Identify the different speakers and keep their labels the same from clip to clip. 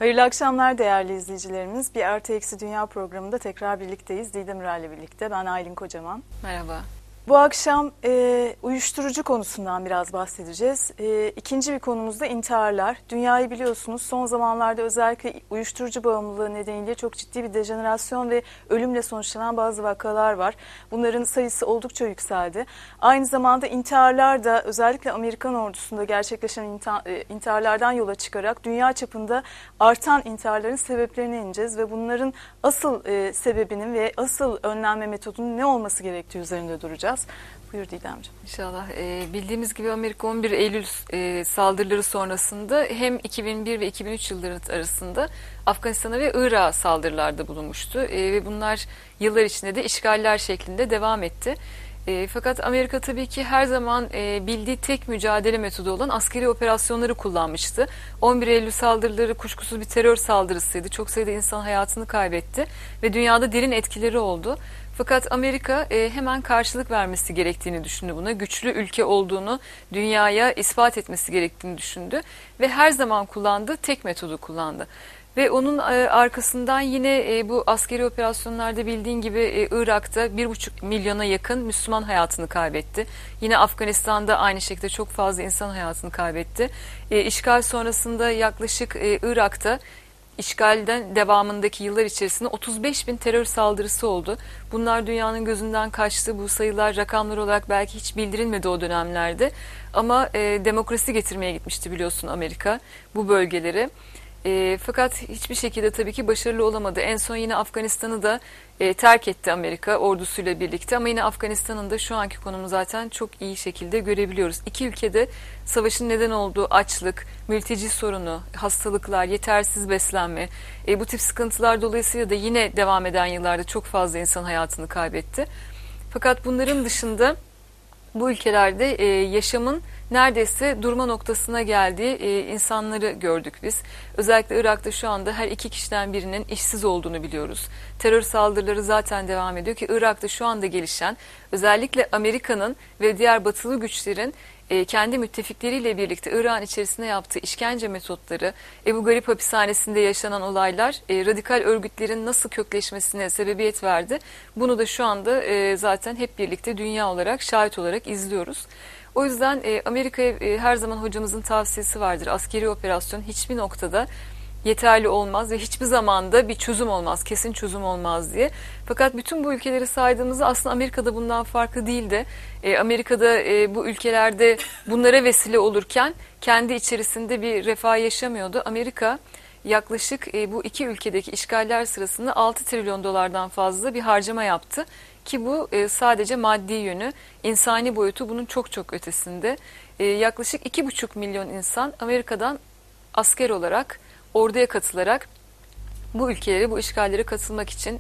Speaker 1: Hayırlı akşamlar değerli izleyicilerimiz. Bir Artı Eksi Dünya programında tekrar birlikteyiz. Didem Ürel'le birlikte. Ben Aylin Kocaman.
Speaker 2: Merhaba.
Speaker 1: Bu akşam uyuşturucu konusundan biraz bahsedeceğiz. İkinci bir konumuz da intiharlar. Dünyayı biliyorsunuz son zamanlarda özellikle uyuşturucu bağımlılığı nedeniyle çok ciddi bir dejenerasyon ve ölümle sonuçlanan bazı vakalar var. Bunların sayısı oldukça yükseldi. Aynı zamanda intiharlar da özellikle Amerikan ordusunda gerçekleşen intiharlardan yola çıkarak dünya çapında artan intiharların sebeplerine ineceğiz ve bunların asıl sebebinin ve asıl önlenme metodunun ne olması gerektiği üzerinde duracağız. Buyur Didemciğim.
Speaker 2: İnşallah. Bildiğimiz gibi Amerika 11 Eylül saldırıları sonrasında hem 2001 ve 2003 yılları arasında Afganistan'a ve Irak'a saldırılarda bulunmuştu. Ve bunlar yıllar içinde de işgaller şeklinde devam etti. Fakat Amerika tabii ki her zaman bildiği tek mücadele metodu olan askeri operasyonları kullanmıştı. 11 Eylül saldırıları kuşkusuz bir terör saldırısıydı. Çok sayıda insan hayatını kaybetti ve dünyada derin etkileri oldu. Fakat Amerika hemen karşılık vermesi gerektiğini düşündü buna. Güçlü ülke olduğunu dünyaya ispat etmesi gerektiğini düşündü. Ve her zaman kullandığı tek metodu kullandı. Ve onun arkasından yine bu askeri operasyonlarda bildiğin gibi Irak'ta 1,5 milyona yakın Müslüman hayatını kaybetti. Yine Afganistan'da aynı şekilde çok fazla insan hayatını kaybetti. İşgal sonrasında yaklaşık Irak'ta İşgalden devamındaki yıllar içerisinde 35 bin terör saldırısı oldu. Bunlar dünyanın gözünden kaçtı. Bu sayılar rakamlar olarak belki hiç bildirilmedi o dönemlerde. Ama demokrasi getirmeye gitmişti biliyorsun Amerika bu bölgelere. Fakat hiçbir şekilde tabii ki başarılı olamadı. En son yine Afganistan'ı da terk etti Amerika ordusuyla birlikte. Ama yine Afganistan'ın da şu anki konumu zaten çok iyi şekilde görebiliyoruz. İki ülkede savaşın neden olduğu açlık, mülteci sorunu, hastalıklar, yetersiz beslenme, bu tip sıkıntılar dolayısıyla da yine devam eden yıllarda çok fazla insan hayatını kaybetti. Fakat bunların dışında bu ülkelerde yaşamın neredeyse durma noktasına geldiği insanları gördük biz. Özellikle Irak'ta şu anda her 2 kişiden birinin işsiz olduğunu biliyoruz. Terör saldırıları zaten devam ediyor ki Irak'ta şu anda gelişen özellikle Amerika'nın ve diğer batılı güçlerin kendi müttefikleriyle birlikte Irak'ın içerisinde yaptığı işkence metotları, Ebu Garip hapishanesinde yaşanan olaylar radikal örgütlerin nasıl kökleşmesine sebebiyet verdi. Bunu da şu anda zaten hep birlikte dünya olarak şahit olarak izliyoruz. O yüzden Amerika'ya her zaman hocamızın tavsiyesi vardır. Askeri operasyon hiçbir noktada yeterli olmaz ve hiçbir zamanda bir çözüm olmaz, kesin çözüm olmaz diye. Fakat bütün bu ülkeleri saydığımızda aslında Amerika'da bundan farklı değil de Amerika'da bu ülkelerde bunlara vesile olurken kendi içerisinde bir refah yaşamıyordu. Amerika yaklaşık bu iki ülkedeki işgaller sırasında 6 trilyon dolardan fazla bir harcama yaptı. Ki bu sadece maddi yönü, insani boyutu bunun çok çok ötesinde. Yaklaşık 2,5 milyon insan Amerika'dan asker olarak, orduya katılarak bu ülkelere, bu işgallere katılmak için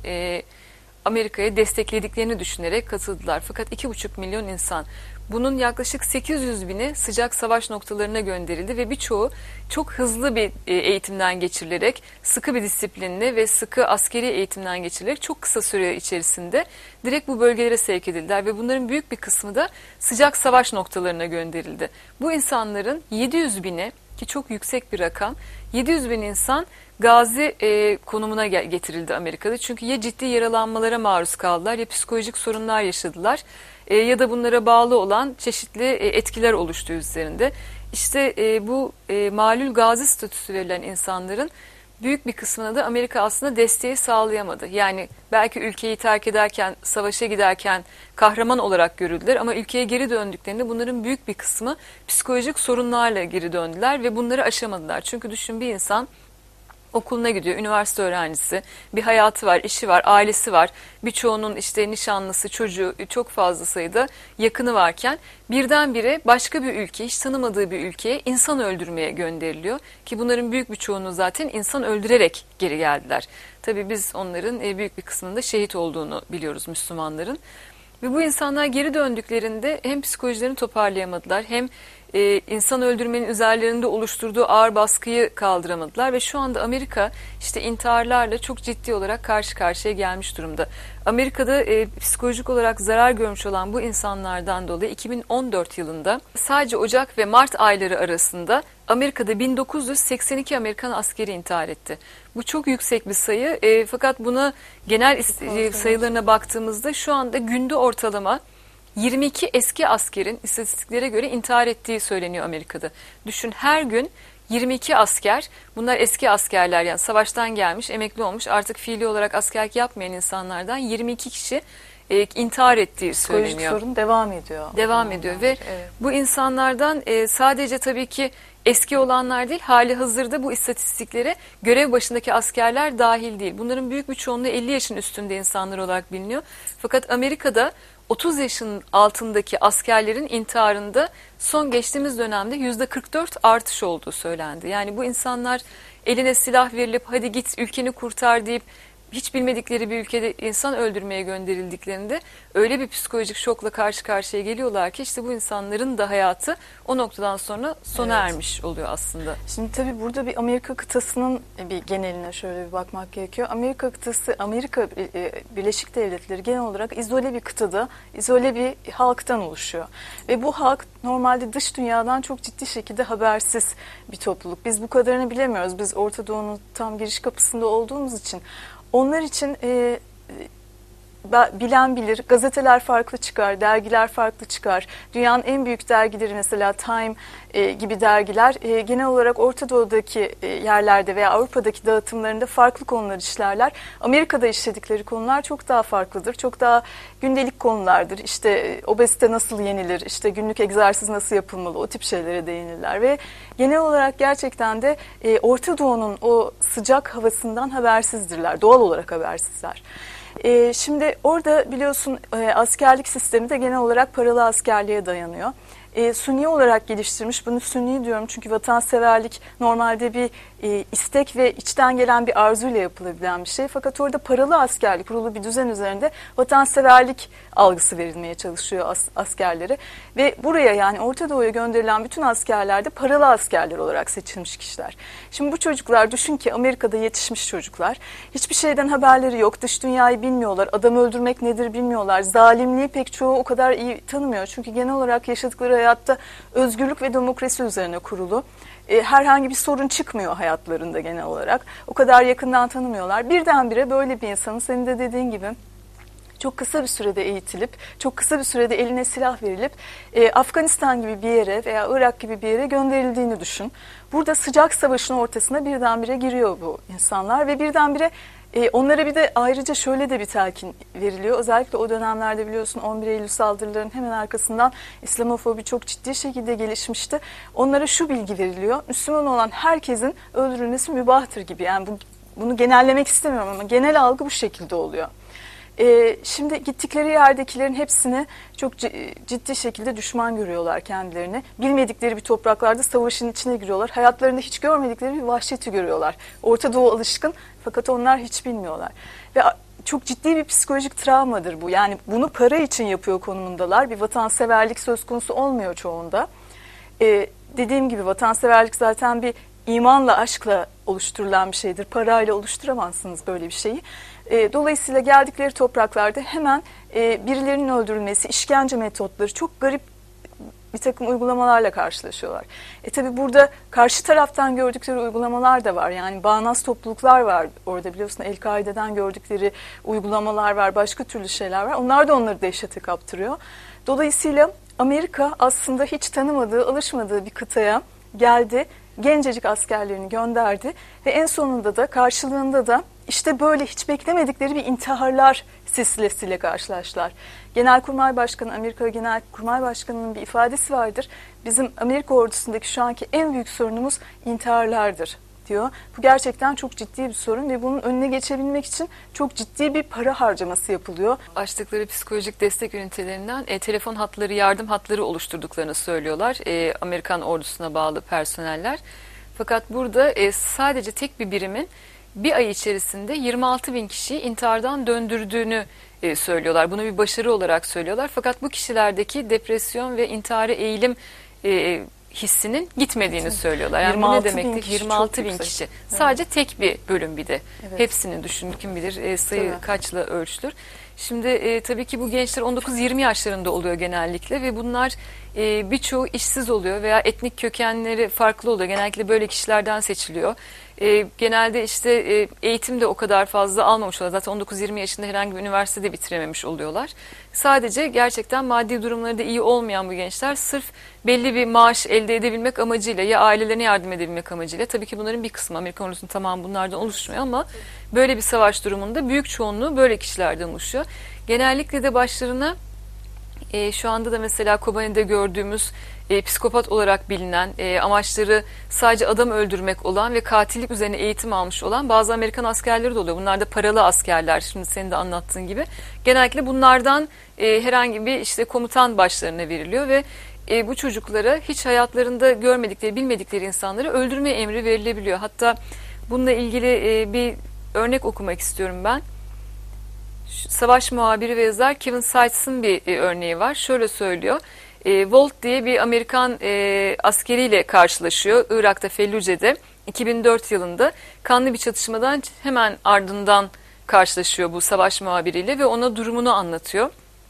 Speaker 2: Amerika'ya desteklediklerini düşünerek katıldılar. Fakat 2,5 milyon insan. Bunun yaklaşık 800 bini sıcak savaş noktalarına gönderildi ve birçoğu çok hızlı bir eğitimden geçirilerek, sıkı bir disiplinli ve sıkı askeri eğitimden geçirilerek çok kısa süre içerisinde direkt bu bölgelere sevk edildiler ve bunların büyük bir kısmı da sıcak savaş noktalarına gönderildi. Bu insanların 700 bini, ki çok yüksek bir rakam, 700 bin insan gazi konumuna getirildi Amerika'da. Çünkü ya ciddi yaralanmalara maruz kaldılar ya psikolojik sorunlar yaşadılar ya da bunlara bağlı olan çeşitli etkiler oluştu üzerinde. İşte bu malul gazi statüsü verilen insanların büyük bir kısmına da Amerika aslında desteği sağlayamadı. Yani belki ülkeyi terk ederken, savaşa giderken kahraman olarak görüldüler ama ülkeye geri döndüklerinde bunların büyük bir kısmı psikolojik sorunlarla geri döndüler ve bunları aşamadılar. Çünkü düşün, bir insan okuluna gidiyor, üniversite öğrencisi, bir hayatı var, işi var, ailesi var. Birçoğunun işte nişanlısı, çocuğu, çok fazla sayıda yakını varken birdenbire başka bir ülke, hiç tanımadığı bir ülkeye insan öldürmeye gönderiliyor. Ki bunların büyük bir çoğunluğu zaten insan öldürerek geri geldiler. Tabii biz onların büyük bir kısmında şehit olduğunu biliyoruz, Müslümanların. Ve bu insanlar geri döndüklerinde hem psikolojilerini toparlayamadılar hem insan öldürmenin üzerlerinde oluşturduğu ağır baskıyı kaldıramadılar ve şu anda Amerika işte intiharlarla çok ciddi olarak karşı karşıya gelmiş durumda. Amerika'da psikolojik olarak zarar görmüş olan bu insanlardan dolayı 2014 yılında sadece Ocak ve Mart ayları arasında Amerika'da 1982 Amerikan askeri intihar etti. Bu çok yüksek bir sayı, fakat buna genel sayılarına baktığımızda şu anda günde ortalama 22 eski askerin istatistiklere göre intihar ettiği söyleniyor Amerika'da. Düşün, her gün 22 asker, bunlar eski askerler, yani savaştan gelmiş, emekli olmuş, artık fiili olarak askerlik yapmayan insanlardan 22 kişi intihar ettiği söyleniyor.
Speaker 1: Psikolojik sorun devam ediyor.
Speaker 2: Devam ediyor ve bu insanlardan sadece tabii ki eski olanlar değil, hali hazırda bu istatistiklere görev başındaki askerler dahil değil. Bunların büyük bir çoğunluğu 50 yaşın üstünde insanlar olarak biliniyor. Fakat Amerika'da 30 yaşın altındaki askerlerin intiharında son geçtiğimiz dönemde %44 artış olduğu söylendi. Yani bu insanlar eline silah verilip hadi git ülkeni kurtar deyip hiç bilmedikleri bir ülkede insan öldürmeye gönderildiklerinde öyle bir psikolojik şokla karşı karşıya geliyorlar ki işte bu insanların da hayatı o noktadan sonra sona ermiş oluyor aslında.
Speaker 1: Şimdi tabii burada bir Amerika kıtasının bir geneline şöyle bir bakmak gerekiyor. Amerika kıtası, Amerika Birleşik Devletleri genel olarak izole bir kıtada, izole bir halktan oluşuyor. Ve bu halk normalde dış dünyadan çok ciddi şekilde habersiz bir topluluk. Biz bu kadarını bilemiyoruz. Biz Orta Doğu'nun tam giriş kapısında olduğumuz için. Onlar için bilen bilir, gazeteler farklı çıkar, dergiler farklı çıkar. Dünyanın en büyük dergileri mesela Time gibi dergiler genel olarak Orta Doğu'daki yerlerde veya Avrupa'daki dağıtımlarında farklı konular işlerler. Amerika'da işledikleri konular çok daha farklıdır, çok daha gündelik konulardır. İşte obezite nasıl yenilir, işte günlük egzersiz nasıl yapılmalı, o tip şeylere değinirler. Ve genel olarak gerçekten de Orta Doğu'nun o sıcak havasından habersizdirler, doğal olarak habersizler. Şimdi orada biliyorsun askerlik sistemi de genel olarak paralı askerliğe dayanıyor. Sünni olarak geliştirmiş, bunu sünni diyorum çünkü vatanseverlik normalde bir istek ve içten gelen bir arzuyla yapılabilen bir şey. Fakat orada paralı askerlik, kurulu bir düzen üzerinde vatanseverlik algısı verilmeye çalışıyor askerlere. Ve buraya, yani Orta Doğu'ya gönderilen bütün askerler de paralı askerler olarak seçilmiş kişiler. Şimdi bu çocuklar, düşün ki Amerika'da yetişmiş çocuklar, hiçbir şeyden haberleri yok, dış dünyayı bilmiyorlar, adam öldürmek nedir bilmiyorlar, zalimliği pek çoğu o kadar iyi tanımıyor. Çünkü genel olarak yaşadıkları hayatta özgürlük ve demokrasi üzerine kurulu. Herhangi bir sorun çıkmıyor hayatlarında genel olarak. O kadar yakından tanımıyorlar. Birdenbire böyle bir insanın, senin de dediğin gibi, çok kısa bir sürede eğitilip, çok kısa bir sürede eline silah verilip Afganistan gibi bir yere veya Irak gibi bir yere gönderildiğini düşün. Burada sıcak savaşın ortasına birdenbire giriyor bu insanlar ve birdenbire onlara bir de ayrıca şöyle de bir telkin veriliyor. Özellikle o dönemlerde biliyorsun 11 Eylül saldırılarının hemen arkasından İslamofobi çok ciddi şekilde gelişmişti. Onlara şu bilgi veriliyor: Müslüman olan herkesin öldürülmesi mübahtır gibi. Yani bunu genellemek istemiyorum ama genel algı bu şekilde oluyor. Şimdi gittikleri yerdekilerin hepsini çok ciddi şekilde düşman görüyorlar kendilerini. Bilmedikleri bir topraklarda savaşın içine giriyorlar. Hayatlarında hiç görmedikleri bir vahşeti görüyorlar. Orta Doğu alışkın fakat onlar hiç bilmiyorlar. Ve çok ciddi bir psikolojik travmadır bu. Yani bunu para için yapıyor konumundalar. Bir vatanseverlik söz konusu olmuyor çoğunda. Dediğim gibi vatanseverlik zaten bir imanla, aşkla oluşturulan bir şeydir. Parayla oluşturamazsınız böyle bir şeyi. Dolayısıyla geldikleri topraklarda hemen birilerinin öldürülmesi, işkence metotları, çok garip bir takım uygulamalarla karşılaşıyorlar. Tabi burada karşı taraftan gördükleri uygulamalar da var. Yani bağnaz topluluklar var orada, biliyorsun El-Kaide'den gördükleri uygulamalar var, başka türlü şeyler var. Onlar da onları dehşete kaptırıyor. Dolayısıyla Amerika aslında hiç tanımadığı, alışmadığı bir kıtaya geldi. Gencecik askerlerini gönderdi ve en sonunda da karşılığında da işte böyle hiç beklemedikleri bir intiharlar silsilesiyle karşılaştılar. Genelkurmay Başkanı, Amerika Genelkurmay Başkanı'nın bir ifadesi vardır. Bizim Amerika ordusundaki şu anki en büyük sorunumuz intiharlardır diyor. Bu gerçekten çok ciddi bir sorun ve bunun önüne geçebilmek için çok ciddi bir para harcaması yapılıyor.
Speaker 2: Açtıkları psikolojik destek ünitelerinden telefon hatları, yardım hatları oluşturduklarını söylüyorlar Amerikan ordusuna bağlı personeller. Fakat burada sadece tek bir birimin bir ay içerisinde 26 bin kişiyi intihardan döndürdüğünü söylüyorlar. Bunu bir başarı olarak söylüyorlar. Fakat bu kişilerdeki depresyon ve intihara eğilim hissinin gitmediğini söylüyorlar. Yani bu
Speaker 1: 26
Speaker 2: ne demektir?
Speaker 1: kişi,
Speaker 2: 26
Speaker 1: çok
Speaker 2: bin
Speaker 1: yüksek.
Speaker 2: kişi.
Speaker 1: Evet.
Speaker 2: Sadece tek bir bölüm bir de.
Speaker 1: Evet.
Speaker 2: Hepsini düşün, kim bilir sayı
Speaker 1: Tabii.
Speaker 2: kaçla ölçülür. Şimdi tabii ki bu gençler 19-20 yaşlarında oluyor genellikle ve bunlar birçoğu işsiz oluyor veya etnik kökenleri farklı oluyor. Genellikle böyle kişilerden seçiliyor. Genelde işte eğitim de o kadar fazla almamış oluyorlar. Zaten 19-20 yaşında herhangi bir üniversitede bitirememiş oluyorlar. Sadece gerçekten maddi durumları da iyi olmayan bu gençler sırf belli bir maaş elde edebilmek amacıyla ya ailelerine yardım edebilmek amacıyla, tabii ki bunların bir kısmı, Amerikan ordusunun tamamı bunlardan oluşmuyor ama böyle bir savaş durumunda büyük çoğunluğu böyle kişilerden oluşuyor. Genellikle de başlarına şu anda da mesela Kobani'de gördüğümüz psikopat olarak bilinen, amaçları sadece adam öldürmek olan ve katillik üzerine eğitim almış olan bazı Amerikan askerleri de oluyor. Bunlar da paralı askerler, şimdi senin de anlattığın gibi. Genellikle bunlardan herhangi bir işte komutan başlarına veriliyor ve bu çocuklara hiç hayatlarında görmedikleri, bilmedikleri insanları öldürme emri verilebiliyor. Hatta bununla ilgili bir örnek okumak istiyorum ben. Savaş muhabiri ve yazar Kevin Sites'ın bir örneği var. Şöyle söylüyor. Volt diye bir Amerikan askeriyle karşılaşıyor Irak'ta, Felluce'de 2004 yılında. Kanlı bir çatışmadan hemen ardından karşılaşıyor bu savaş muhabiriyle ve ona durumunu anlatıyor.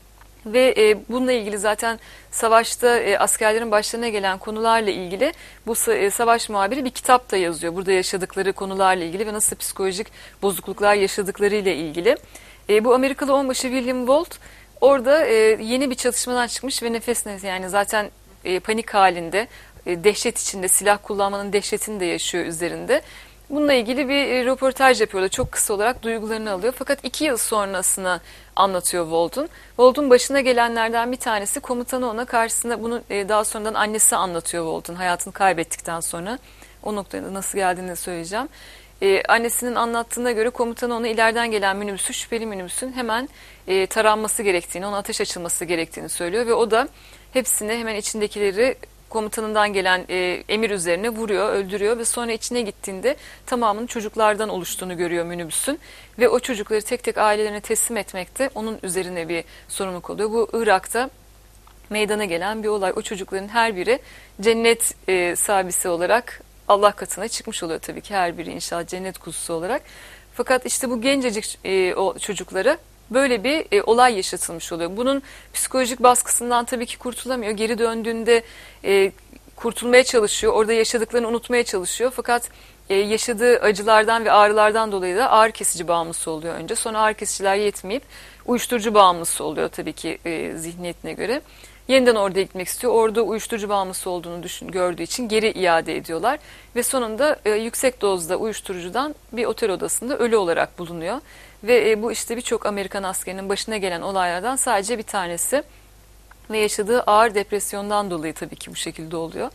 Speaker 2: Ve bununla ilgili zaten savaşta askerlerin başlarına gelen konularla ilgili bu savaş muhabiri bir kitap da yazıyor. Burada yaşadıkları konularla ilgili ve nasıl psikolojik bozukluklar yaşadıklarıyla ilgili. Bu Amerikalı onbaşı William Walt orada yeni bir çatışmadan çıkmış ve nefes nefese, yani zaten panik halinde, dehşet içinde, silah kullanmanın dehşetini de yaşıyor üzerinde. Bununla ilgili bir röportaj yapıyorlar. Çok kısa olarak duygularını alıyor. Fakat 2 yıl sonrasını anlatıyor Walt'un. Walt'un başına gelenlerden bir tanesi, komutanı ona karşısında bunu daha sonradan annesi anlatıyor Walt'un hayatını kaybettikten sonra. O noktada nasıl geldiğini söyleyeceğim. Annesinin anlattığına göre komutanı ona ileriden gelen minibüsü, şüpheli minibüsün hemen taranması gerektiğini, ona ateş açılması gerektiğini söylüyor ve o da hepsini, hemen içindekileri komutanından gelen emir üzerine vuruyor, öldürüyor ve sonra içine gittiğinde tamamının çocuklardan oluştuğunu görüyor minibüsün ve o çocukları tek tek ailelerine teslim etmekte onun üzerine bir sorumluluk oluyor. Bu Irak'ta meydana gelen bir olay. O çocukların her biri cennet sahibi olarak Allah katına çıkmış oluyor tabii ki, her biri inşallah cennet kuzusu olarak. Fakat işte bu gencecik o çocuklara böyle bir olay yaşatılmış oluyor. Bunun psikolojik baskısından tabii ki kurtulamıyor. Geri döndüğünde kurtulmaya çalışıyor. Orada yaşadıklarını unutmaya çalışıyor. Fakat yaşadığı acılardan ve ağrılardan dolayı da ağrı kesici bağımlısı oluyor önce. Sonra ağrı kesiciler yetmeyip uyuşturucu bağımlısı oluyor tabii ki zihniyetine göre. Yeniden orada gitmek istiyor. Orada uyuşturucu bağımlısı olduğunu gördüğü için geri iade ediyorlar. Ve sonunda yüksek dozda uyuşturucudan bir otel odasında ölü olarak bulunuyor. Ve bu işte birçok Amerikan askerinin başına gelen olaylardan sadece bir tanesi. Ve yaşadığı ağır depresyondan dolayı tabii ki bu şekilde oluyor.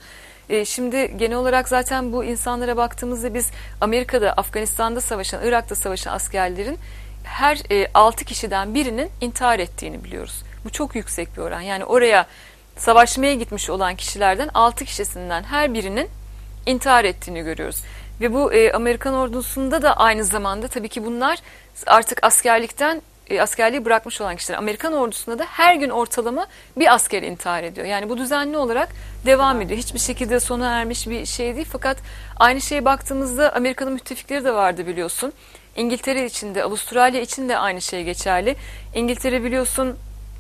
Speaker 2: Şimdi genel olarak zaten bu insanlara baktığımızda biz Amerika'da, Afganistan'da savaşan, Irak'ta savaşan askerlerin her 6 kişiden birinin intihar ettiğini biliyoruz. Bu çok yüksek bir oran. Yani oraya savaşmaya gitmiş olan kişilerden 6 kişisinden her birinin intihar ettiğini görüyoruz. Ve bu Amerikan ordusunda da aynı zamanda tabii ki bunlar artık askerliği bırakmış olan kişiler. Amerikan ordusunda da her gün ortalama bir asker intihar ediyor. Yani bu düzenli olarak devam ediyor. Hiçbir şekilde sona ermiş bir şey değil. Fakat aynı şeye baktığımızda Amerika'nın müttefikleri de vardı biliyorsun. İngiltere için de, Avustralya için de aynı şey geçerli. İngiltere biliyorsun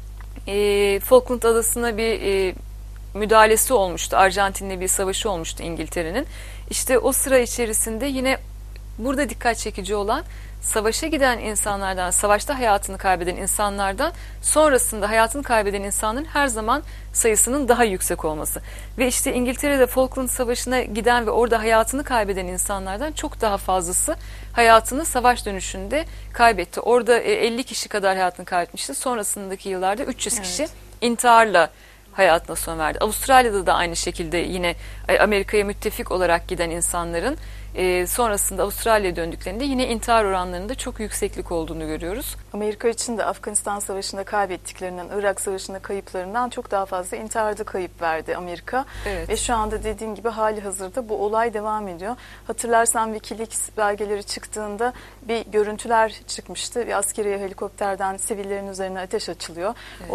Speaker 2: Falkland Adası'na bir müdahalesi olmuştu. Arjantin'le bir savaşı olmuştu İngiltere'nin. İşte o sıra içerisinde yine burada dikkat çekici olan savaşa giden insanlardan, savaşta hayatını kaybeden insanlardan sonrasında hayatını kaybeden insanların her zaman sayısının daha yüksek olması. Ve işte İngiltere'de Falkland Savaşı'na giden ve orada hayatını kaybeden insanlardan çok daha fazlası hayatını savaş dönüşünde kaybetti. Orada 50 kişi kadar hayatını kaybetmişti. Sonrasındaki yıllarda 300 kişi intiharla hayatına son verdi. Avustralya'da da aynı şekilde yine Amerika'ya müttefik olarak giden insanların Sonrasında Avustralya'ya döndüklerinde yine intihar oranlarında çok yükseklik olduğunu görüyoruz.
Speaker 1: Amerika için de Afganistan Savaşı'nda kaybettiklerinden, Irak Savaşı'nda kayıplarından çok daha fazla intiharda kayıp verdi Amerika.
Speaker 2: Evet.
Speaker 1: Ve şu anda dediğin gibi hali hazırda bu olay devam ediyor. Hatırlarsan WikiLeaks belgeleri çıktığında bir görüntüler çıkmıştı. Bir askeri helikopterden sivillerin üzerine ateş açılıyor. Evet.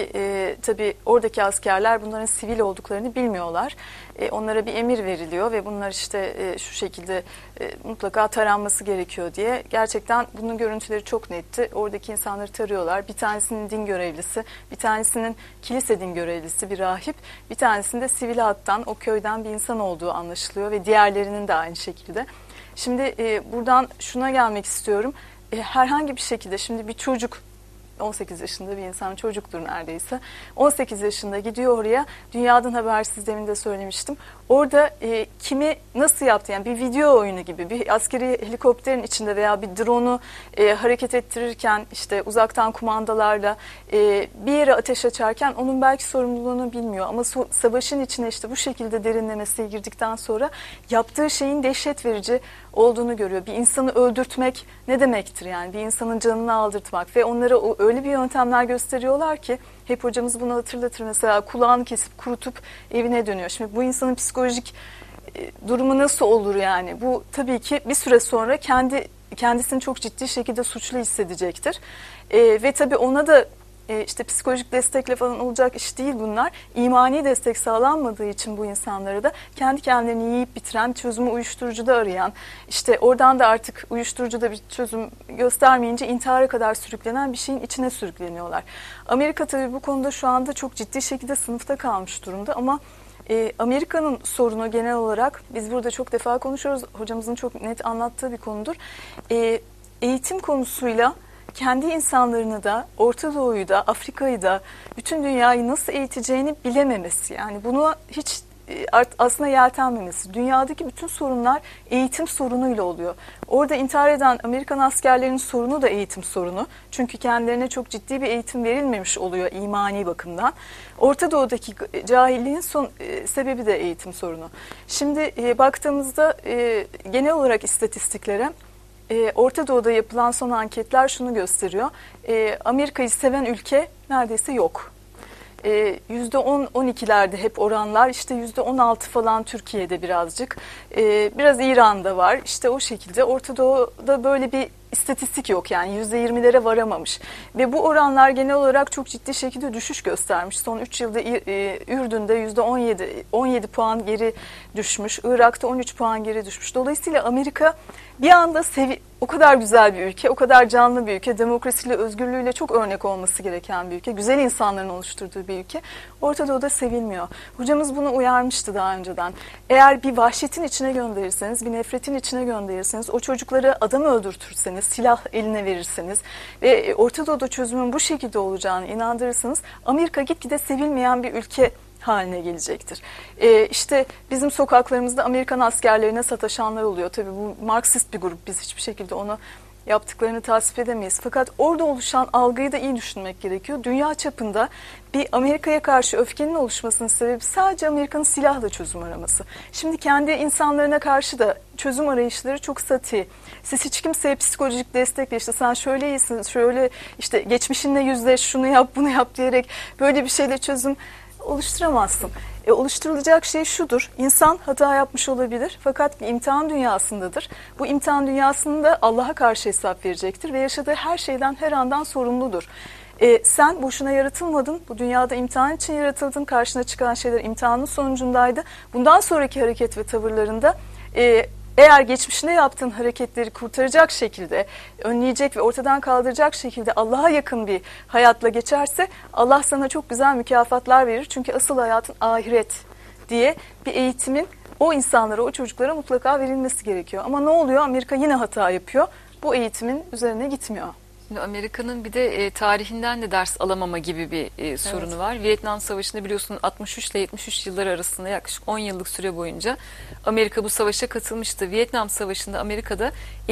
Speaker 1: Oradaki askerler bunların sivil olduklarını bilmiyorlar. Onlara bir emir veriliyor ve bunlar işte şu şekilde mutlaka taranması gerekiyor diye. Gerçekten bunun görüntüleri çok netti. Oradaki insanları tarıyorlar. Bir tanesinin din görevlisi, bir tanesinin kilise din görevlisi, bir rahip, bir tanesinin de sivil halktan, o köyden bir insan olduğu anlaşılıyor ve diğerlerinin de aynı şekilde. Şimdi buradan şuna gelmek istiyorum. Herhangi bir şekilde şimdi bir çocuk, 18 yaşında bir insan, çocuktur neredeyse. 18 yaşında gidiyor oraya. Dünyadan habersiz, demin de söylemiştim. Orada kimi nasıl yaptı? Yani bir video oyunu gibi, bir askeri helikopterin içinde veya bir drone'u hareket ettirirken, işte uzaktan kumandalarla bir yere ateş açarken onun belki sorumluluğunu bilmiyor. Ama savaşın içine işte bu şekilde derinlemesine girdikten sonra yaptığı şeyin dehşet verici olduğunu görüyor. Bir insanı öldürtmek ne demektir yani? Bir insanın canını aldırtmak ve onlara öyle bir yöntemler gösteriyorlar ki hep hocamız bunu hatırlatır. Mesela kulağını kesip kurutup evine dönüyor. Şimdi bu insanın psikolojik durumu nasıl olur yani? Bu tabii ki bir süre sonra kendisini çok ciddi şekilde suçlu hissedecektir. Ve tabii ona da işte psikolojik destekle falan olacak iş değil bunlar. İmani destek sağlanmadığı için bu insanlara da kendi kendilerini yiyip bitiren, çözümü uyuşturucuda arayan, işte oradan da artık uyuşturucuda bir çözüm göstermeyince intihara kadar sürüklenen bir şeyin içine sürükleniyorlar. Amerika tabii bu konuda şu anda çok ciddi şekilde sınıfta kalmış durumda ama Amerika'nın sorunu genel olarak, biz burada çok defa konuşuyoruz, hocamızın çok net anlattığı bir konudur. Eğitim konusuyla kendi insanlarını da, Orta Doğu'yu da, Afrika'yı da, bütün dünyayı nasıl eğiteceğini bilememesi. Yani bunu hiç aslında yeltenmemesi. Dünyadaki bütün sorunlar eğitim sorunuyla oluyor. Orada intihar eden Amerikan askerlerinin sorunu da eğitim sorunu. Çünkü kendilerine çok ciddi bir eğitim verilmemiş oluyor imani bakımdan. Orta Doğu'daki cahilliğin sebebi de eğitim sorunu. Şimdi baktığımızda genel olarak istatistiklere, Orta Doğu'da yapılan son anketler şunu gösteriyor. Amerika'yı seven ülke neredeyse yok. %10-12'lerde hep oranlar, işte %16 falan Türkiye'de birazcık. Biraz İran'da var. İşte o şekilde Orta Doğu'da böyle bir istatistik yok yani %20'lere varamamış. Ve bu oranlar genel olarak çok ciddi şekilde düşüş göstermiş. Son 3 yılda Ürdün'de %17 puan geri düşmüş. Irak'ta 13 puan geri düşmüş. Dolayısıyla Amerika bir anda o kadar güzel bir ülke, o kadar canlı bir ülke, demokrasiyle, özgürlüğüyle çok örnek olması gereken bir ülke, güzel insanların oluşturduğu bir ülke. Orta Doğu'da sevilmiyor. Hocamız bunu uyarmıştı daha önceden. Eğer bir vahşetin içine gönderirseniz, bir nefretin içine gönderirseniz, o çocukları adam öldürtürseniz, silah eline verirseniz ve Orta Doğu'da çözümün bu şekilde olacağını inandırırsanız, Amerika gitgide sevilmeyen bir ülke haline gelecektir. İşte bizim sokaklarımızda Amerikan askerlerine sataşanlar oluyor. Tabii bu Marksist bir grup. Biz hiçbir şekilde onu yaptıklarını tasvip edemeyiz. Fakat orada oluşan algıyı da iyi düşünmek gerekiyor. Dünya çapında bir Amerika'ya karşı öfkenin oluşmasının sebebi sadece Amerika'nın silahla çözüm araması. Şimdi kendi insanlarına karşı da çözüm arayışları çok sati. Siz hiç kimseye psikolojik destekle, işte sen şöyle iyisin, şöyle işte geçmişinle yüzleş, şunu yap, bunu yap diyerek böyle bir şeyle çözüm oluşturamazsın. Oluşturulacak şey şudur: İnsan hata yapmış olabilir fakat bir imtihan dünyasındadır. Bu imtihan dünyasında Allah'a karşı hesap verecektir ve yaşadığı her şeyden, her andan sorumludur. Sen boşuna yaratılmadın. Bu dünyada imtihan için yaratıldın. Karşına çıkan şeyler imtihanın sonucundaydı. Bundan sonraki hareket ve tavırlarında eğer geçmişinde yaptığın hareketleri kurtaracak şekilde, önleyecek ve ortadan kaldıracak şekilde Allah'a yakın bir hayatla geçerse, Allah sana çok güzel mükafatlar verir. Çünkü asıl hayatın ahiret diye bir eğitimin o insanlara, o çocuklara mutlaka verilmesi gerekiyor. Ama ne oluyor? Amerika yine hata yapıyor. Bu eğitimin üzerine gitmiyor.
Speaker 2: Amerika'nın bir de tarihinden de ders alamama gibi bir sorunu var. Vietnam Savaşı'nda biliyorsun 63 ile 73 yıllar arasında yaklaşık 10 yıllık süre boyunca Amerika bu savaşa katılmıştı. Vietnam Savaşı'nda Amerika'da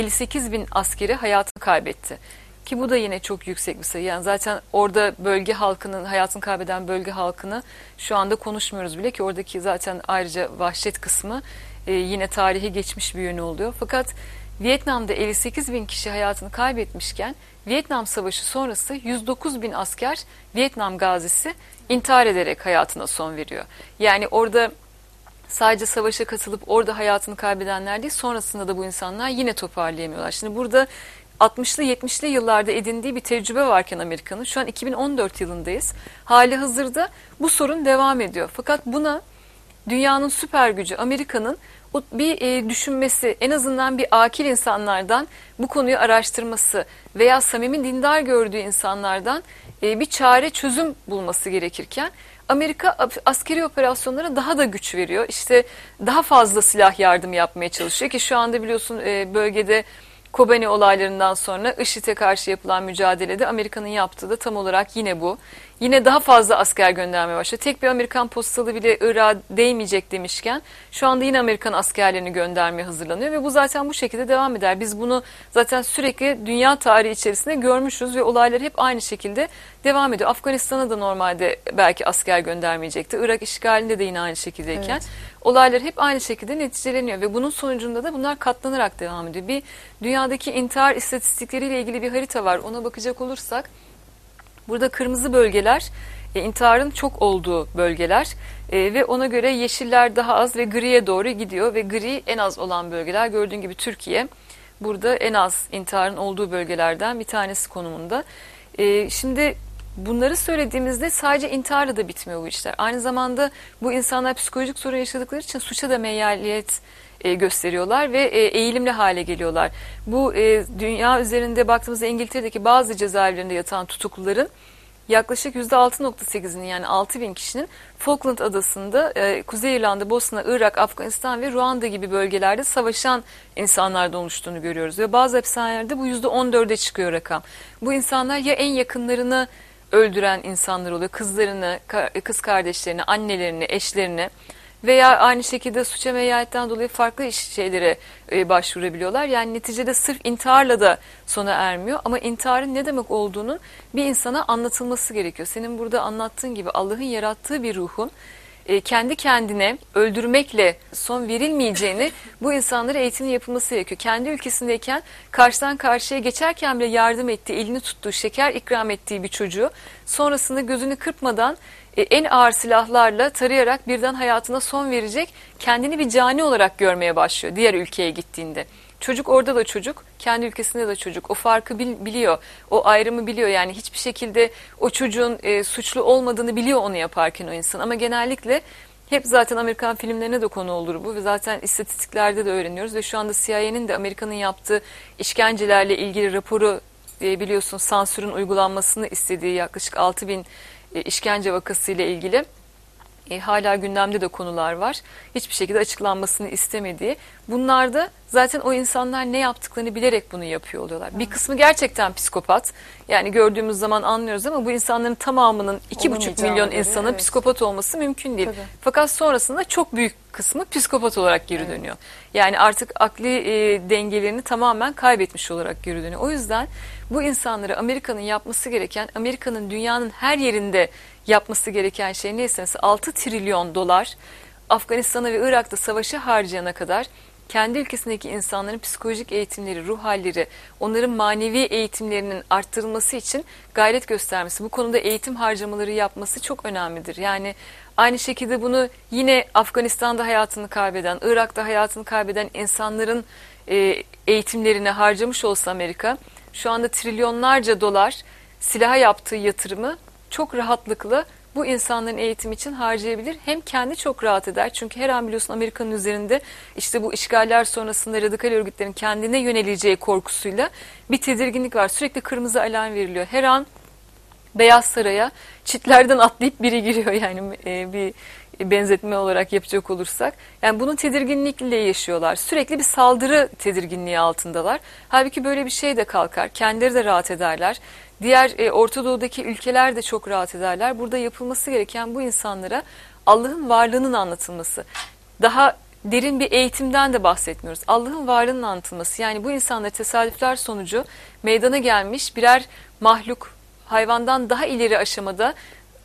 Speaker 2: 58 bin askeri hayatını kaybetti. Ki bu da yine çok yüksek bir sayı. Yani zaten orada bölge halkının, hayatını kaybeden bölge halkını şu anda konuşmuyoruz bile ki oradaki zaten ayrıca vahşet kısmı yine tarihi geçmiş bir yönü oluyor. Fakat Vietnam'da 58 bin kişi hayatını kaybetmişken Vietnam Savaşı sonrası 109 bin asker Vietnam gazisi intihar ederek hayatına son veriyor. Yani orada sadece savaşa katılıp orada hayatını kaybedenler değil, sonrasında da bu insanlar yine toparlayamıyorlar. Şimdi burada 60'lı 70'li yıllarda edindiği bir tecrübe varken Amerika'nın, şu an 2014 yılındayız. Hali hazırda bu sorun devam ediyor. Fakat buna dünyanın süper gücü Amerika'nın bir düşünmesi, en azından bir akil insanlardan bu konuyu araştırması veya samimi dindar gördüğü insanlardan bir çare, çözüm bulması gerekirken Amerika askeri operasyonlara daha da güç veriyor. İşte daha fazla silah yardım yapmaya çalışıyor ki şu anda biliyorsun bölgede Kobani olaylarından sonra IŞİD'e karşı yapılan mücadelede Amerika'nın yaptığı da tam olarak yine bu. Yine daha fazla asker göndermeye başladı. Tek bir Amerikan postalı bile Irak'a değmeyecek demişken şu anda yine Amerikan askerlerini göndermeye hazırlanıyor ve bu zaten bu şekilde devam eder. Biz bunu zaten sürekli dünya tarihi içerisinde görmüşüz ve olaylar hep aynı şekilde devam ediyor. Afganistan'a da normalde belki asker göndermeyecekti. Irak işgalinde de yine aynı şekildeyken olaylar hep aynı şekilde neticeleniyor ve bunun sonucunda da bunlar katlanarak devam ediyor. Bir dünyadaki intihar istatistikleriyle ilgili bir harita var. Ona bakacak olursak burada kırmızı bölgeler intiharın çok olduğu bölgeler ve ona göre yeşiller daha az ve griye doğru gidiyor ve gri en az olan bölgeler. Gördüğün gibi Türkiye burada en az intiharın olduğu bölgelerden bir tanesi konumunda. Şimdi bunları söylediğimizde sadece intiharla da bitmiyor bu işler. Aynı zamanda bu insanlar psikolojik sorun yaşadıkları için suça da meyyaliyet gösteriyorlar ve eğilimli hale geliyorlar. Bu dünya üzerinde baktığımızda İngiltere'deki bazı cezaevlerinde yatan tutukluların yaklaşık %6.8'inin yani 6 bin kişinin Falkland Adası'nda, Kuzey İrlanda, Bosna, Irak, Afganistan ve Ruanda gibi bölgelerde savaşan insanlardan oluştuğunu görüyoruz. Ve bazı hapishanelerde bu %14'e çıkıyor rakam. Bu insanlar ya en yakınlarını öldüren insanlar oluyor, kızlarını, kız kardeşlerini, annelerini, eşlerini veya aynı şekilde suça meyyaletten dolayı farklı şeylere başvurabiliyorlar. Yani neticede sırf intiharla da sona ermiyor ama intiharın ne demek olduğunun bir insana anlatılması gerekiyor. Senin burada anlattığın gibi Allah'ın yarattığı bir ruhun kendi kendine öldürmekle son verilmeyeceğini, bu insanlara eğitimli yapılması gerekiyor. Kendi ülkesindeyken karşıdan karşıya geçerken bile yardım ettiği, elini tuttuğu, şeker ikram ettiği bir çocuğu sonrasında gözünü kırpmadan en ağır silahlarla tarayarak birden hayatına son verecek, kendini bir cani olarak görmeye başlıyor diğer ülkeye gittiğinde. Çocuk orada da çocuk, kendi ülkesinde de çocuk. O farkı biliyor, o ayrımı biliyor. Yani hiçbir şekilde o çocuğun suçlu olmadığını biliyor onu yaparken o insan. Ama genellikle hep zaten Amerikan filmlerine de konu olur bu ve zaten istatistiklerde de öğreniyoruz. Ve şu anda CIA'nin de Amerika'nın yaptığı işkencelerle ilgili raporu biliyorsun, sansürün uygulanmasını istediği yaklaşık 6 bin işkence vakasıyla ilgili hala gündemde de konular var. Hiçbir şekilde açıklanmasını istemediği. Bunlar da zaten o insanlar ne yaptıklarını bilerek bunu yapıyor oluyorlar. Bir kısmı gerçekten psikopat. Yani gördüğümüz zaman anlıyoruz ama bu insanların tamamının 2,5 milyon insanın psikopat olması mümkün değil. Tabii. Fakat sonrasında çok büyük kısmı psikopat olarak geri dönüyor. Yani artık akli dengelerini tamamen kaybetmiş olarak geri dönüyor. O yüzden bu insanlara Amerika'nın yapması gereken, Amerika'nın dünyanın her yerinde yapması gereken şey neyse, 6 trilyon dolar Afganistan'a ve Irak'ta savaşı harcayana kadar kendi ülkesindeki insanların psikolojik eğitimleri, ruh halleri, onların manevi eğitimlerinin arttırılması için gayret göstermesi, bu konuda eğitim harcamaları yapması çok önemlidir. Yani aynı şekilde bunu yine Afganistan'da hayatını kaybeden, Irak'ta hayatını kaybeden insanların eğitimlerine harcamış olsa Amerika, şu anda trilyonlarca dolar silaha yaptığı yatırımı çok rahatlıkla bu insanların eğitim için harcayabilir. Hem kendi çok rahat eder. Çünkü her an biliyorsun Amerika'nın üzerinde işte bu işgaller sonrasında radikal örgütlerin kendine yöneleceği korkusuyla bir tedirginlik var. Sürekli kırmızı alarm veriliyor. Her an Beyaz Saray'a çitlerden atlayıp biri giriyor, yani bir benzetme olarak yapacak olursak. Yani bunun tedirginlikle yaşıyorlar. Sürekli bir saldırı tedirginliği altındalar. Halbuki böyle bir şey de kalkar. Kendileri de rahat ederler. Diğer Orta Doğu'daki ülkeler de çok rahat ederler. Burada yapılması gereken bu insanlara Allah'ın varlığının anlatılması. Daha derin bir eğitimden de bahsetmiyoruz. Allah'ın varlığının anlatılması. Yani bu insanlar tesadüfler sonucu meydana gelmiş birer mahluk, hayvandan daha ileri aşamada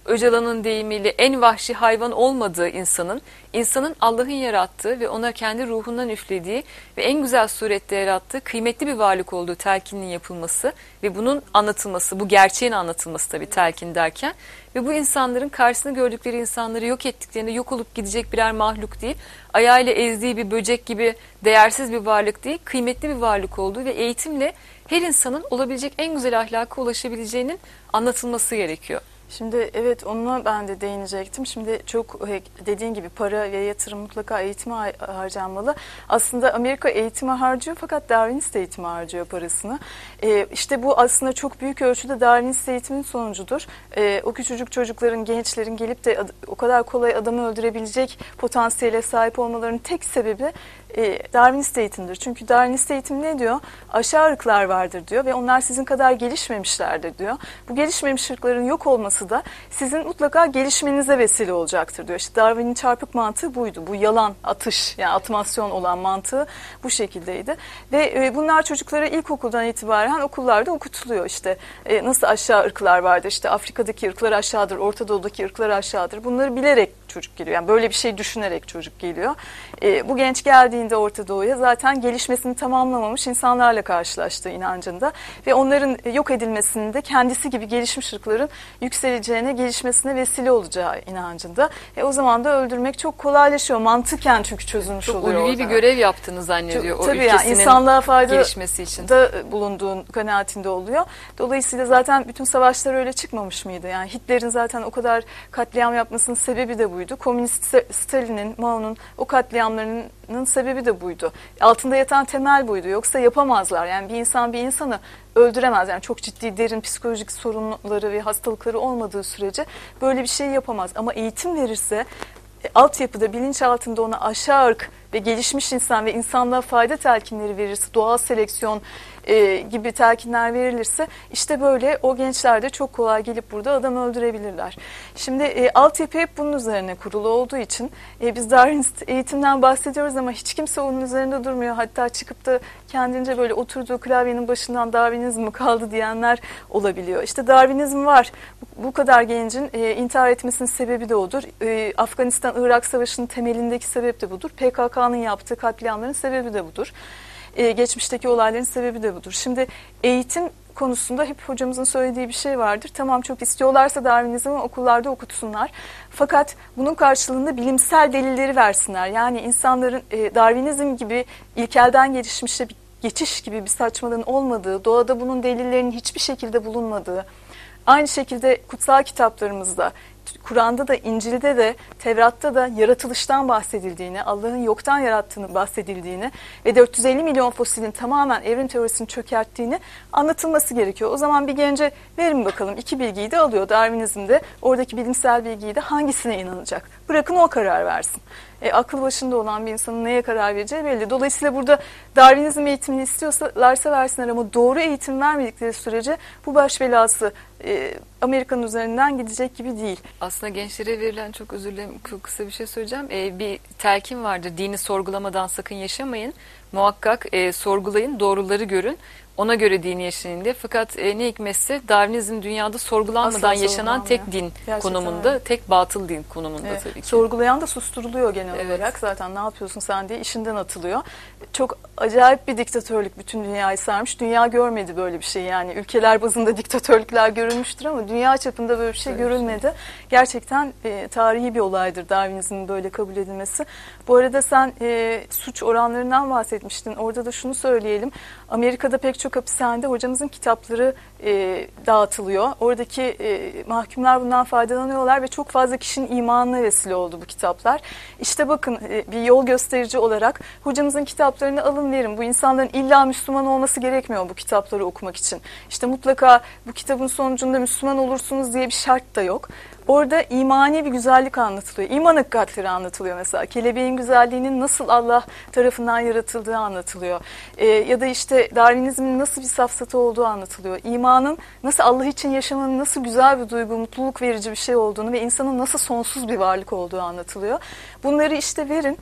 Speaker 2: Öcalan'ın deyimiyle en vahşi hayvan olmadığı insanın Allah'ın yarattığı ve ona kendi ruhundan üflediği ve en güzel surette yarattığı kıymetli bir varlık olduğu telkininin yapılması ve bunun anlatılması, bu gerçeğin anlatılması tabii telkin derken ve bu insanların karşısında gördükleri insanları yok ettiklerinde yok olup gidecek birer mahluk değil, ayağıyla ezdiği bir böcek gibi değersiz bir varlık değil, kıymetli bir varlık olduğu ve eğitimle her insanın olabilecek en güzel ahlaka ulaşabileceğinin anlatılması gerekiyor.
Speaker 1: Şimdi evet, onunla ben de değinecektim. Şimdi çok dediğin gibi para ve yatırım mutlaka eğitime harcanmalı. Aslında Amerika eğitime harcıyor fakat Darwinist eğitime harcıyor parasını. İşte bu aslında çok büyük ölçüde Darwinist eğitimin sonucudur. O küçücük çocukların, gençlerin gelip de o kadar kolay adamı öldürebilecek potansiyele sahip olmalarının tek sebebi Darwinist eğitimdir. Çünkü Darwinist eğitim ne diyor? Aşağı ırklar vardır diyor ve onlar sizin kadar gelişmemişlerdir diyor. Bu gelişmemiş ırkların yok olması da sizin mutlaka gelişmenize vesile olacaktır diyor. İşte Darwin'in çarpık mantığı buydu. Bu yalan, atış, yani atmasyon olan mantığı bu şekildeydi. Ve bunlar çocuklara ilkokuldan itibaren okullarda okutuluyor. İşte nasıl aşağı ırklar vardır, işte Afrika'daki ırklar aşağıdır, Orta Doğu'daki ırklar aşağıdır. Bunları bilerek çocuk geliyor. Yani böyle bir şey düşünerek çocuk geliyor. Bu genç geldiğinde Orta Doğu'ya zaten gelişmesini tamamlamamış insanlarla karşılaştığı inancında ve onların yok edilmesinde kendisi gibi gelişmiş ırkların yükseleceğine, gelişmesine vesile olacağı inancında. O zaman da öldürmek çok kolaylaşıyor. Mantıken çünkü çözülmüş
Speaker 2: çok
Speaker 1: oluyor.
Speaker 2: Çok ulvi bir görev yaptığını zannediyor. Tabii yani
Speaker 1: insanlığa fayda
Speaker 2: gelişmesi için
Speaker 1: da bulunduğun kanaatinde oluyor. Dolayısıyla zaten bütün savaşlar öyle çıkmamış mıydı? Yani Hitler'in zaten o kadar katliam yapmasının sebebi de buydu. Komünist Stalin'in, Mao'nun o katliamlarının sebebi de buydu. Altında yatan temel buydu. Yoksa yapamazlar. Yani bir insan bir insanı öldüremez. Yani çok ciddi derin psikolojik sorunları ve hastalıkları olmadığı sürece böyle bir şey yapamaz. Ama eğitim verirse altyapıda, bilinç altında ona aşağı ırk ve gelişmiş insan ve insanlığa fayda telkinleri verirse, doğal seleksiyon gibi telkinler verilirse işte böyle o gençler de çok kolay gelip burada adam öldürebilirler. Şimdi altyapı hep bunun üzerine kurulu olduğu için biz Darwinist eğitimden bahsediyoruz ama hiç kimse onun üzerinde durmuyor. Hatta çıkıp da kendince böyle oturduğu klavyenin başından Darwinizm mi kaldı diyenler olabiliyor. İşte Darwinizm var. Bu kadar gencin intihar etmesinin sebebi de odur. Afganistan-Irak Savaşı'nın temelindeki sebep de budur. PKK'nın yaptığı katliamların sebebi de budur. Geçmişteki olayların sebebi de budur. Şimdi eğitim konusunda hep hocamızın söylediği bir şey vardır. Tamam, çok istiyorlarsa Darwinizmi okullarda okutsunlar. Fakat bunun karşılığında bilimsel delilleri versinler. Yani insanların Darwinizm gibi ilkelden gelişmişe bir geçiş gibi bir saçmalığın olmadığı, doğada bunun delillerinin hiçbir şekilde bulunmadığı, aynı şekilde kutsal kitaplarımızda, Kur'an'da da, İncil'de de, Tevrat'ta da yaratılıştan bahsedildiğini, Allah'ın yoktan yarattığını bahsedildiğini ve 450 milyon fosilin tamamen evrim teorisini çökerttiğini anlatılması gerekiyor. O zaman bir gence verin bakalım, iki bilgiyi de alıyor. Darwinizm'de oradaki bilimsel bilgiyi de hangisine inanacak? Bırakın o karar versin. Akıl başında olan bir insanın neye karar vereceği belli. Dolayısıyla burada Darwinizm eğitimini istiyorlarsa versinler ama doğru eğitim vermedikleri sürece bu baş belası Amerika'nın üzerinden gidecek gibi değil.
Speaker 2: Aslında gençlere verilen, çok özür dilerim, çok kısa bir şey söyleyeceğim. Bir telkin vardır. Dini sorgulamadan sakın yaşamayın. Muhakkak sorgulayın, doğruları görün. Ona göre dini yaşayın diye. Fakat ne hikmetse Darwinizm dünyada sorgulanmadan yaşanan tek din konumunda, öyle. Tek batıl din konumunda tabii ki.
Speaker 1: Sorgulayan da susturuluyor genel olarak. Zaten ne yapıyorsun sen diye işinden atılıyor. Çok acayip bir diktatörlük bütün dünyayı sarmış. Dünya görmedi böyle bir şey. Yani ülkeler bazında diktatörlükler görülmüştür ama dünya çapında böyle bir şey görülmedi. Gerçekten tarihi bir olaydır Darwinizmin böyle kabul edilmesi. Bu arada sen suç oranlarından bahsetmiştin. Orada da şunu söyleyelim. Amerika'da pek çok hapishanede hocamızın kitapları dağıtılıyor. Oradaki mahkumlar bundan faydalanıyorlar ve çok fazla kişinin imanına vesile oldu bu kitaplar. İşte bakın, bir yol gösterici olarak hocamızın kitaplarını alın verin. Bu insanların illa Müslüman olması gerekmiyor bu kitapları okumak için. İşte mutlaka bu kitabın sonucunda Müslüman olursunuz diye bir şart da yok. Orada imani bir güzellik anlatılıyor. İman hakikatleri anlatılıyor mesela. Kelebeğin güzelliğinin nasıl Allah tarafından yaratıldığı anlatılıyor. Ya da işte Darwinizmin nasıl bir safsatı olduğu anlatılıyor. İmanın nasıl Allah için yaşamanın nasıl güzel bir duygu, mutluluk verici bir şey olduğunu ve insanın nasıl sonsuz bir varlık olduğu anlatılıyor. Bunları işte verin.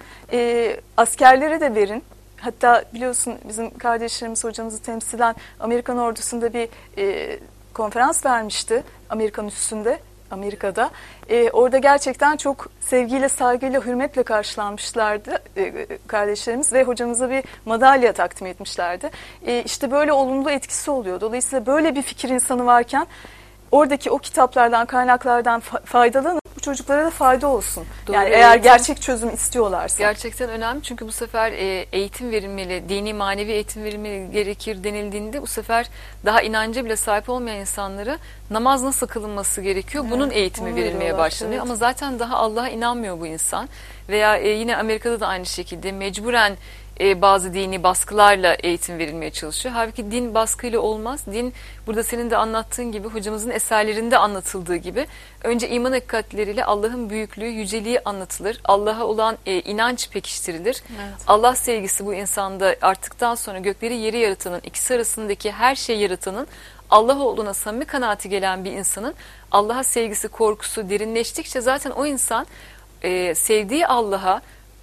Speaker 1: Askerlere de verin. Hatta biliyorsun bizim kardeşlerimiz hocamızı temsilen Amerikan ordusunda bir konferans vermişti Amerikan üssünde. Amerika'da. Orada gerçekten çok sevgiyle, saygıyla, hürmetle karşılanmışlardı kardeşlerimiz ve hocamıza bir madalya takdim etmişlerdi. İşte böyle olumlu etkisi oluyor. Dolayısıyla böyle bir fikir insanı varken oradaki o kitaplardan, kaynaklardan faydalanıp bu çocuklara da fayda olsun.
Speaker 2: Doğru,
Speaker 1: Yani eğer
Speaker 2: eğitim
Speaker 1: gerçek çözüm istiyorlarsa.
Speaker 2: gerçekten önemli, çünkü bu sefer eğitim verilmeli, dini manevi eğitim verilmeli gerekir denildiğinde bu sefer daha inanca bile sahip olmayan insanlara namaz nasıl kılınması gerekiyor, bunun eğitimi
Speaker 1: onu
Speaker 2: verilmeye
Speaker 1: veriyorlar,
Speaker 2: başlanıyor.
Speaker 1: evet.
Speaker 2: Ama zaten daha Allah'a inanmıyor bu insan veya yine Amerika'da da aynı şekilde mecburen bazı dini baskılarla eğitim verilmeye çalışıyor. Halbuki din baskıyla olmaz. Din, burada senin de anlattığın gibi, hocamızın eserlerinde anlatıldığı gibi, önce iman hakikatleriyle Allah'ın büyüklüğü, yüceliği anlatılır. Allah'a olan inanç pekiştirilir.
Speaker 1: Evet.
Speaker 2: Allah sevgisi bu insanda arttıktan sonra gökleri yeri yaratanın, ikisi arasındaki her şeyi yaratanın Allah olduğuna samimi kanaati gelen bir insanın Allah'a sevgisi, korkusu derinleştikçe zaten o insan sevdiği Allah'a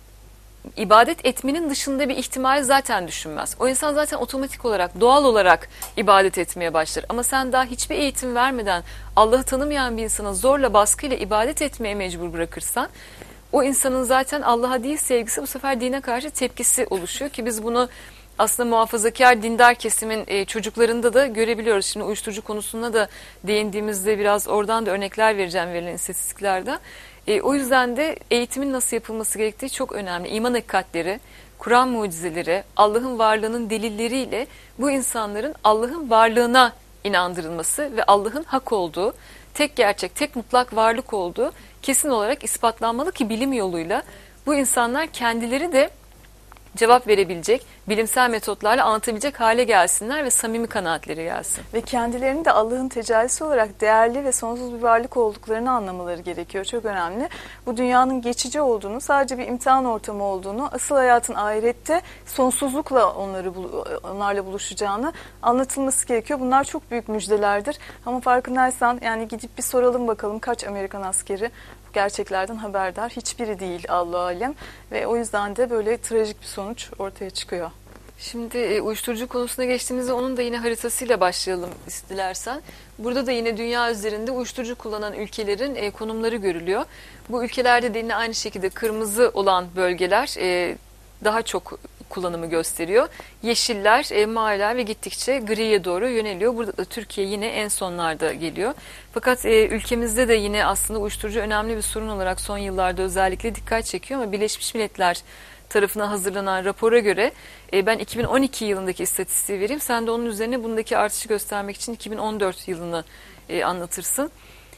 Speaker 2: ibadet etmenin dışında bir ihtimal zaten düşünmez. O insan zaten otomatik olarak, doğal olarak ibadet etmeye başlar. Ama sen daha hiçbir eğitim vermeden Allah'ı tanımayan bir insana zorla, baskıyla ibadet etmeye mecbur bırakırsan, o insanın zaten Allah'a değil sevgisi, bu sefer dine karşı tepkisi oluşuyor ki biz bunu aslında muhafazakar dindar kesimin çocuklarında da görebiliyoruz. Şimdi uyuşturucu konusuna da değindiğimizde biraz oradan da örnekler vereceğim verilen istatistiklerden. O yüzden de eğitimin nasıl yapılması gerektiği çok önemli. İman hakikatleri, Kur'an mucizeleri, Allah'ın varlığının delilleriyle bu insanların Allah'ın varlığına inandırılması ve Allah'ın hak olduğu, tek gerçek, tek mutlak varlık olduğu kesin olarak ispatlanmalı ki bilim yoluyla bu insanlar kendileri de cevap verebilecek, bilimsel metotlarla anlatabilecek hale gelsinler ve samimi kanaatleri gelsin.
Speaker 1: Ve kendilerini de Allah'ın tecellisi olarak değerli ve sonsuz bir varlık olduklarını anlamaları gerekiyor. Çok önemli. Bu dünyanın geçici olduğunu, sadece bir imtihan ortamı olduğunu, asıl hayatın ahirette sonsuzlukla onlarla buluşacağını anlatılması gerekiyor. Bunlar çok büyük müjdelerdir. Ama farkındaysan yani gidip bir soralım bakalım kaç Amerikan askeri gerçeklerden haberdar? Hiçbiri değil, Allah alem. Ve o yüzden de böyle trajik bir sonuç ortaya çıkıyor.
Speaker 2: Şimdi uyuşturucu konusuna geçtiğimizde onun da yine haritasıyla başlayalım dilersen. Burada da yine dünya üzerinde uyuşturucu kullanan ülkelerin konumları görülüyor. Bu ülkelerde de yine aynı şekilde kırmızı olan bölgeler daha çok kullanımı gösteriyor. Yeşiller, maviler ve gittikçe griye doğru yöneliyor. Burada da Türkiye yine en sonlarda geliyor. Fakat ülkemizde de yine aslında uyuşturucu önemli bir sorun olarak son yıllarda özellikle dikkat çekiyor ama Birleşmiş Milletler tarafından hazırlanan rapora göre ben 2012 yılındaki istatistiği vereyim. Sen de onun üzerine bundaki artışı göstermek için 2014 yılını anlatırsın.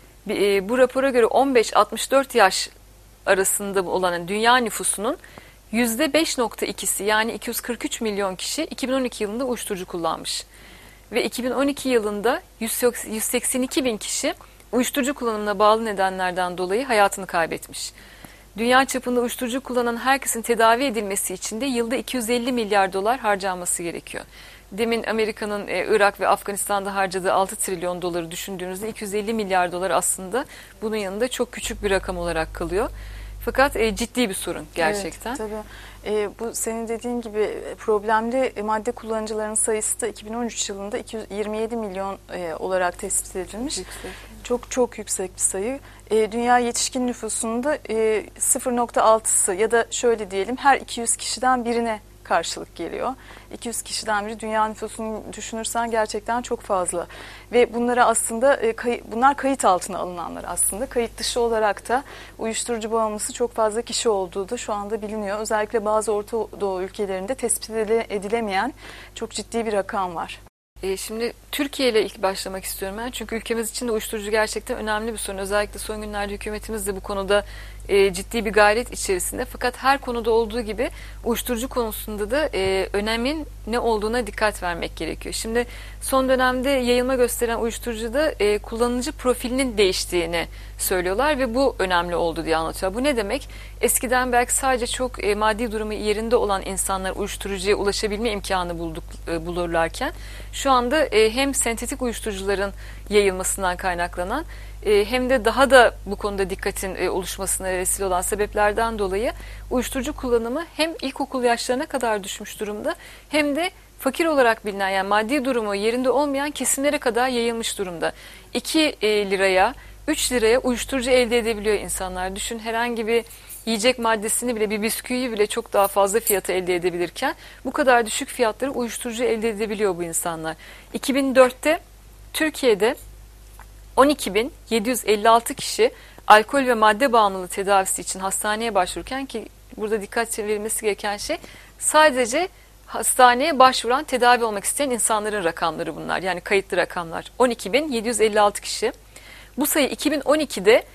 Speaker 2: Bu rapora göre 15-64 yaş arasında olan dünya nüfusunun %5.2'si yani 243 milyon kişi 2012 yılında uyuşturucu kullanmış. Ve 2012 yılında 182 bin kişi uyuşturucu kullanımına bağlı nedenlerden dolayı hayatını kaybetmiş. Dünya çapında uyuşturucu kullanan herkesin tedavi edilmesi için de yılda 250 milyar dolar harcanması gerekiyor. Demin Amerika'nın Irak ve Afganistan'da harcadığı 6 trilyon doları düşündüğünüzde 250 milyar dolar aslında bunun yanında çok küçük bir rakam olarak kalıyor. Fakat ciddi bir sorun gerçekten.
Speaker 1: Evet, tabii. Bu senin dediğin gibi problemli madde kullanıcılarının sayısı da 2013 yılında 227 milyon olarak tespit edilmiş.
Speaker 2: Yüksek.
Speaker 1: Çok çok yüksek bir sayı. Dünya yetişkin nüfusunda 0.6'sı ya da şöyle diyelim her 200 kişiden birine karşılık geliyor. 200 kişiden biri dünya nüfusunu düşünürsen gerçekten çok fazla. Ve bunlara aslında bunlar kayıt altına alınanlar aslında. Kayıt dışı olarak da uyuşturucu bağımlısı çok fazla kişi olduğu da şu anda biliniyor. Özellikle bazı Orta Doğu ülkelerinde tespit edilemeyen çok ciddi bir rakam var.
Speaker 2: Şimdi Türkiye ile ilk başlamak istiyorum ben. Çünkü ülkemiz için de uyuşturucu gerçekten önemli bir sorun. Özellikle son günlerde hükümetimiz de bu konuda ciddi bir gayret içerisinde. Fakat her konuda olduğu gibi uyuşturucu konusunda da önemin ne olduğuna dikkat vermek gerekiyor. Şimdi son dönemde yayılma gösteren uyuşturucuda kullanıcı profilinin değiştiğini söylüyorlar ve bu önemli oldu diye anlatıyor. Bu ne demek? Eskiden belki sadece çok maddi durumu yerinde olan insanlar uyuşturucuya ulaşabilme imkanı bulurlarken şu anda hem sentetik uyuşturucuların yayılmasından kaynaklanan hem de daha da bu konuda dikkatin oluşmasına vesile olan sebeplerden dolayı uyuşturucu kullanımı hem ilkokul yaşlarına kadar düşmüş durumda hem de fakir olarak bilinen yani maddi durumu yerinde olmayan kesimlere kadar yayılmış durumda. 2 liraya 3 liraya uyuşturucu elde edebiliyor insanlar. Düşün, herhangi bir yiyecek maddesini bile, bir bisküviyi bile çok daha fazla fiyata elde edebilirken bu kadar düşük fiyatları uyuşturucu elde edebiliyor bu insanlar. 2004'te Türkiye'de 12.756 kişi alkol ve madde bağımlılığı tedavisi için hastaneye başvururken, ki burada dikkat verilmesi gereken şey sadece hastaneye başvuran, tedavi olmak isteyen insanların rakamları bunlar. Yani kayıtlı rakamlar. 12.756 kişi. Bu sayı 2012'de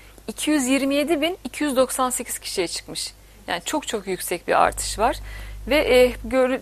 Speaker 2: 227.298 kişiye çıkmış. Yani çok çok yüksek bir artış var. Ve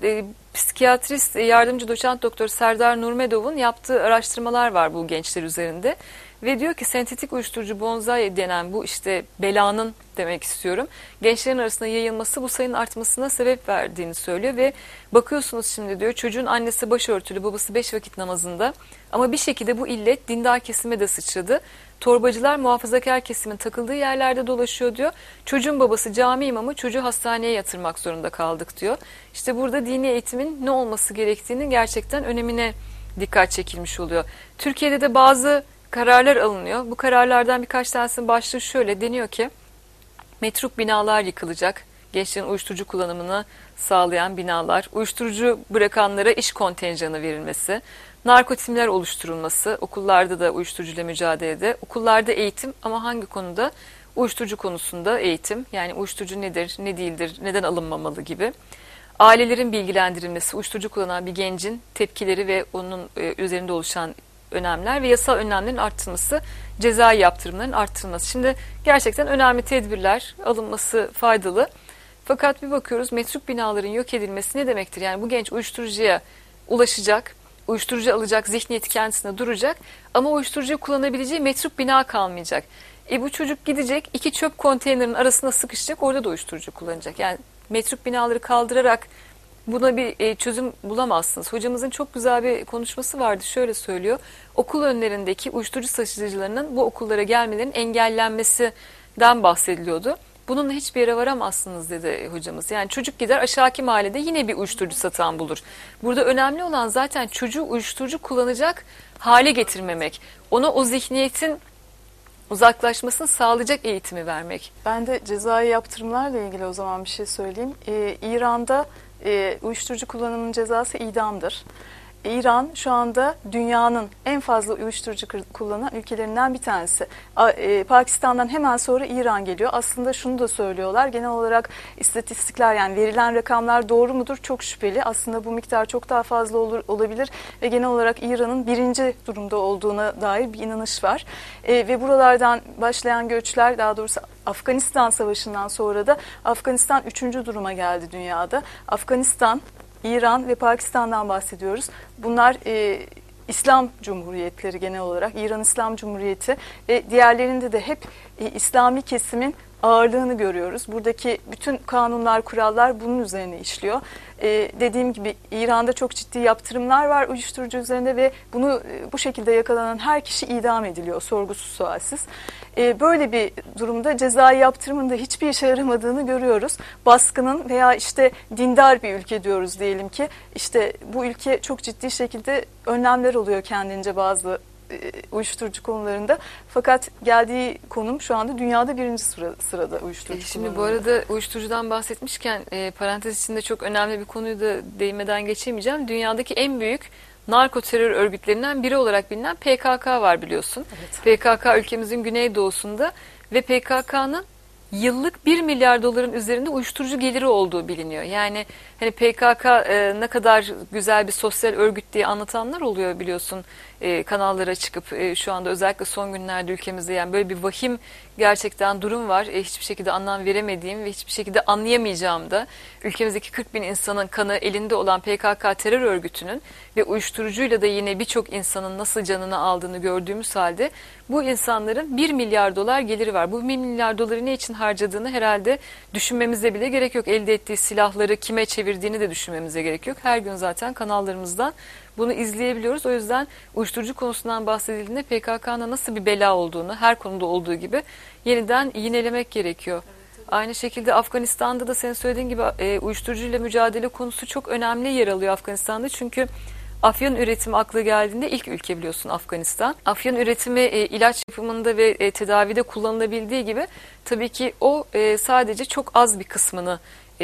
Speaker 2: psikiyatrist yardımcı doçent doktor Serdar Nurmedov'un yaptığı araştırmalar var bu gençler üzerinde. Ve diyor ki sentetik uyuşturucu bonzai denen bu işte belanın demek istiyorum, gençlerin arasında yayılması bu sayının artmasına sebep verdiğini söylüyor. Ve bakıyorsunuz şimdi diyor, çocuğun annesi başörtülü, babası 5 vakit namazında ama bir şekilde bu illet dindar kesime de sıçradı. Torbacılar muhafazakar kesimin takıldığı yerlerde dolaşıyor diyor. Çocuğun babası cami imamı, çocuğu hastaneye yatırmak zorunda kaldık diyor. İşte burada dini eğitimin ne olması gerektiğinin gerçekten önemine dikkat çekilmiş oluyor. Türkiye'de de bazı kararlar alınıyor. Bu kararlardan birkaç tanesinin başlığı şöyle: deniyor ki metruk binalar yıkılacak. Gençlerin uyuşturucu kullanımını sağlayan binalar, uyuşturucu bırakanlara iş kontenjanı verilmesi, narkotimler oluşturulması, okullarda da uyuşturucuyla mücadelede, okullarda eğitim ama hangi konuda? Uyuşturucu konusunda eğitim, yani uyuşturucu nedir, ne değildir, neden alınmamalı gibi. Ailelerin bilgilendirilmesi, uyuşturucu kullanan bir gencin tepkileri ve onun üzerinde oluşan önlemler ve yasal önlemlerin arttırılması, cezai yaptırımların arttırılması. Şimdi gerçekten önemli tedbirler alınması faydalı. Fakat bir bakıyoruz, metruk binaların yok edilmesi ne demektir? Yani bu genç uyuşturucuya ulaşacak, uyuşturucu alacak, zihniyeti kendisine duracak ama uyuşturucu kullanabileceği metruk bina kalmayacak. Bu çocuk gidecek, 2 çöp konteynerin arasına sıkışacak, orada da uyuşturucu kullanacak. Yani metruk binaları kaldırarak buna bir çözüm bulamazsınız. Hocamızın çok güzel bir konuşması vardı. Şöyle söylüyor: okul önlerindeki uyuşturucu satıcılarının bu okullara gelmelerinin engellenmesinden bahsediliyordu. Bununla hiçbir yere varamazsınız dedi hocamız. Yani çocuk gider aşağıki mahallede yine bir uyuşturucu satan bulur. Burada önemli olan zaten çocuğu uyuşturucu kullanacak hale getirmemek. Ona o zihniyetin uzaklaşmasını sağlayacak eğitimi vermek.
Speaker 1: Ben de cezai yaptırımlarla ilgili o zaman bir şey söyleyeyim. İran'da uyuşturucu kullanımının cezası idamdır. İran şu anda dünyanın en fazla uyuşturucu kullanan ülkelerinden bir tanesi. Pakistan'dan hemen sonra İran geliyor. Aslında şunu da söylüyorlar. Genel olarak istatistikler, yani verilen rakamlar doğru mudur? Çok şüpheli. Aslında bu miktar çok daha fazla olabilir ve genel olarak İran'ın birinci durumda olduğuna dair bir inanış var. Ve buralardan başlayan göçler, daha doğrusu Afganistan Savaşı'ndan sonra da Afganistan 3. duruma geldi dünyada. Afganistan, İran ve Pakistan'dan bahsediyoruz. Bunlar İslam Cumhuriyetleri genel olarak. İran İslam Cumhuriyeti ve diğerlerinde de hep İslami kesimin ağırlığını görüyoruz. Buradaki bütün kanunlar, kurallar bunun üzerine işliyor. Dediğim gibi İran'da çok ciddi yaptırımlar var uyuşturucu üzerinde ve bunu bu şekilde yakalanan her kişi idam ediliyor sorgusuz sualsiz. Böyle bir durumda cezai yaptırımın da hiçbir işe yaramadığını görüyoruz. Baskının veya işte dindar bir ülke diyoruz diyelim ki, işte bu ülke çok ciddi şekilde önlemler alıyor kendince bazı uyuşturucu konularında. Fakat geldiği konum şu anda dünyada 1. sırada uyuşturucu
Speaker 2: Şimdi
Speaker 1: kullanımında.
Speaker 2: bu arada uyuşturucudan bahsetmişken parantez içinde çok önemli bir konuyu da değinmeden geçemeyeceğim. Dünyadaki en büyük narko terör örgütlerinden biri olarak bilinen PKK var, biliyorsun. Evet. PKK ülkemizin güneydoğusunda ve PKK'nın yıllık 1 milyar doların üzerinde uyuşturucu geliri olduğu biliniyor. Yani hani PKK ne kadar güzel bir sosyal örgüt diye anlatanlar oluyor, biliyorsun, kanallara çıkıp şu anda özellikle son günlerde ülkemizde yani böyle bir vahim gerçekten durum var. Hiçbir şekilde anlam veremediğim ve hiçbir şekilde anlayamayacağım da ülkemizdeki 40 bin insanın kanı elinde olan PKK terör örgütünün ve uyuşturucuyla da yine birçok insanın nasıl canını aldığını gördüğümüz halde bu insanların 1 milyar dolar geliri var. Bu 1 milyar doları ne için harcadığını herhalde düşünmemize bile gerek yok. Elde ettiği silahları kime çevirdiğini de düşünmemize gerek yok. Her gün zaten kanallarımızdan bunu izleyebiliyoruz. O yüzden uyuşturucu konusundan bahsedildiğinde PKK'nın nasıl bir bela olduğunu, her konuda olduğu gibi yeniden yinelemek gerekiyor. Evet. Aynı şekilde Afganistan'da da senin söylediğin gibi uyuşturucuyla mücadele konusu çok önemli yer alıyor Afganistan'da. Çünkü Afyon üretimi akla geldiğinde ilk ülke biliyorsun Afganistan. Afyon üretimi ilaç yapımında ve tedavide kullanılabildiği gibi tabii ki o sadece çok az bir kısmını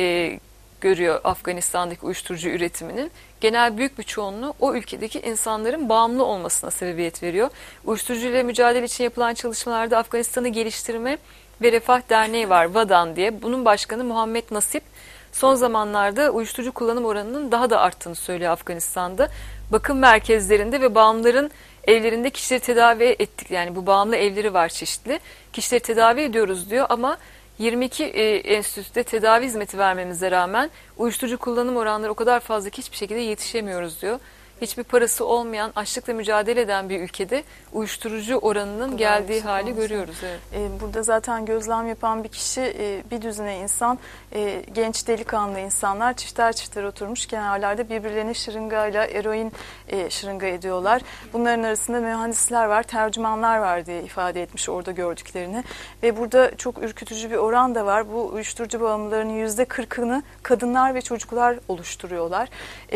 Speaker 2: görüyor Afganistan'daki uyuşturucu üretiminin. Genel büyük bir çoğunluğu o ülkedeki insanların bağımlı olmasına sebebiyet veriyor. Uyuşturucu ile mücadele için yapılan çalışmalarda Afganistan'ı Geliştirme ve Refah Derneği var, VADAN diye. Bunun başkanı Muhammed Nasip son zamanlarda uyuşturucu kullanım oranının daha da arttığını söylüyor Afganistan'da. Bakım merkezlerinde ve bağımlıların evlerinde kişileri tedavi ettik. Yani bu bağımlı evleri var çeşitli. Kişileri tedavi ediyoruz diyor ama 22 enstitüde tedavi hizmeti vermemize rağmen uyuşturucu kullanım oranları o kadar fazla ki hiçbir şekilde yetişemiyoruz diyor. Hiçbir parası olmayan, açlıkla mücadele eden bir ülkede uyuşturucu oranının geldiği hali
Speaker 1: olması.
Speaker 2: görüyoruz. Evet.
Speaker 1: Burada zaten gözlem yapan bir kişi, bir düzine insan, genç delikanlı insanlar çifter çifter oturmuş kenarlarda birbirlerine şırıngayla eroin şırınga ediyorlar. Bunların arasında mühendisler var, tercümanlar var diye ifade etmiş orada gördüklerini. Ve burada çok ürkütücü bir oran da var. Bu uyuşturucu bağımlılarının %40'ını kadınlar ve çocuklar oluşturuyorlar.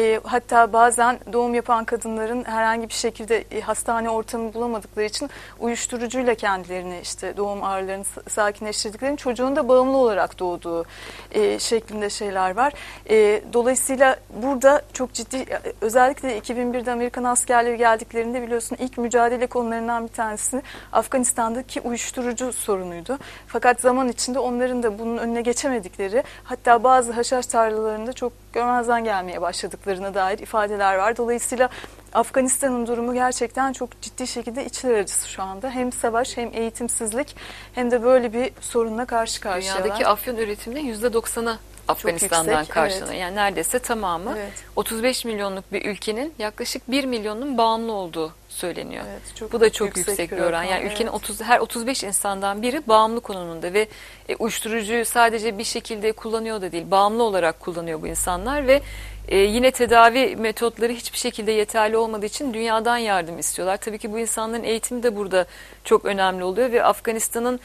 Speaker 1: Hatta bazen doğum yapan kadınların herhangi bir şekilde hastane ortamı bulamadıkları için uyuşturucuyla kendilerini işte doğum ağrılarını sakinleştirdiklerini, çocuğun da bağımlı olarak doğduğu şeklinde şeyler var. Dolayısıyla burada çok ciddi, özellikle 2001'de Amerikan askerleri geldiklerinde biliyorsun ilk mücadele konularından bir tanesi Afganistan'daki uyuşturucu sorunuydu. Fakat zaman içinde onların da bunun önüne geçemedikleri, hatta bazı haşhaş tarlalarında çok görmezden gelmeye başladıklarına dair ifadeler var. Dolayısıyla Afganistan'ın durumu gerçekten çok ciddi şekilde içler acısı şu anda. Hem savaş, hem eğitimsizlik, hem de böyle bir sorunla karşı karşıyalar.
Speaker 2: Dünyadaki afyon üretiminin %90'ı Afganistan'dan karşılanıyor. Evet. Yani neredeyse tamamı. Evet. 35 milyonluk bir ülkenin yaklaşık 1 milyonun bağımlı olduğu söyleniyor. Evet, bu da çok yüksek bir oran. Yani ülkenin her 35 insandan biri bağımlı konumunda ve uyuşturucuyu sadece bir şekilde kullanıyor da değil, bağımlı olarak kullanıyor bu insanlar ve yine tedavi metotları hiçbir şekilde yeterli olmadığı için dünyadan yardım istiyorlar. Tabii ki bu insanların eğitimi de burada çok önemli oluyor ve Afganistan'ın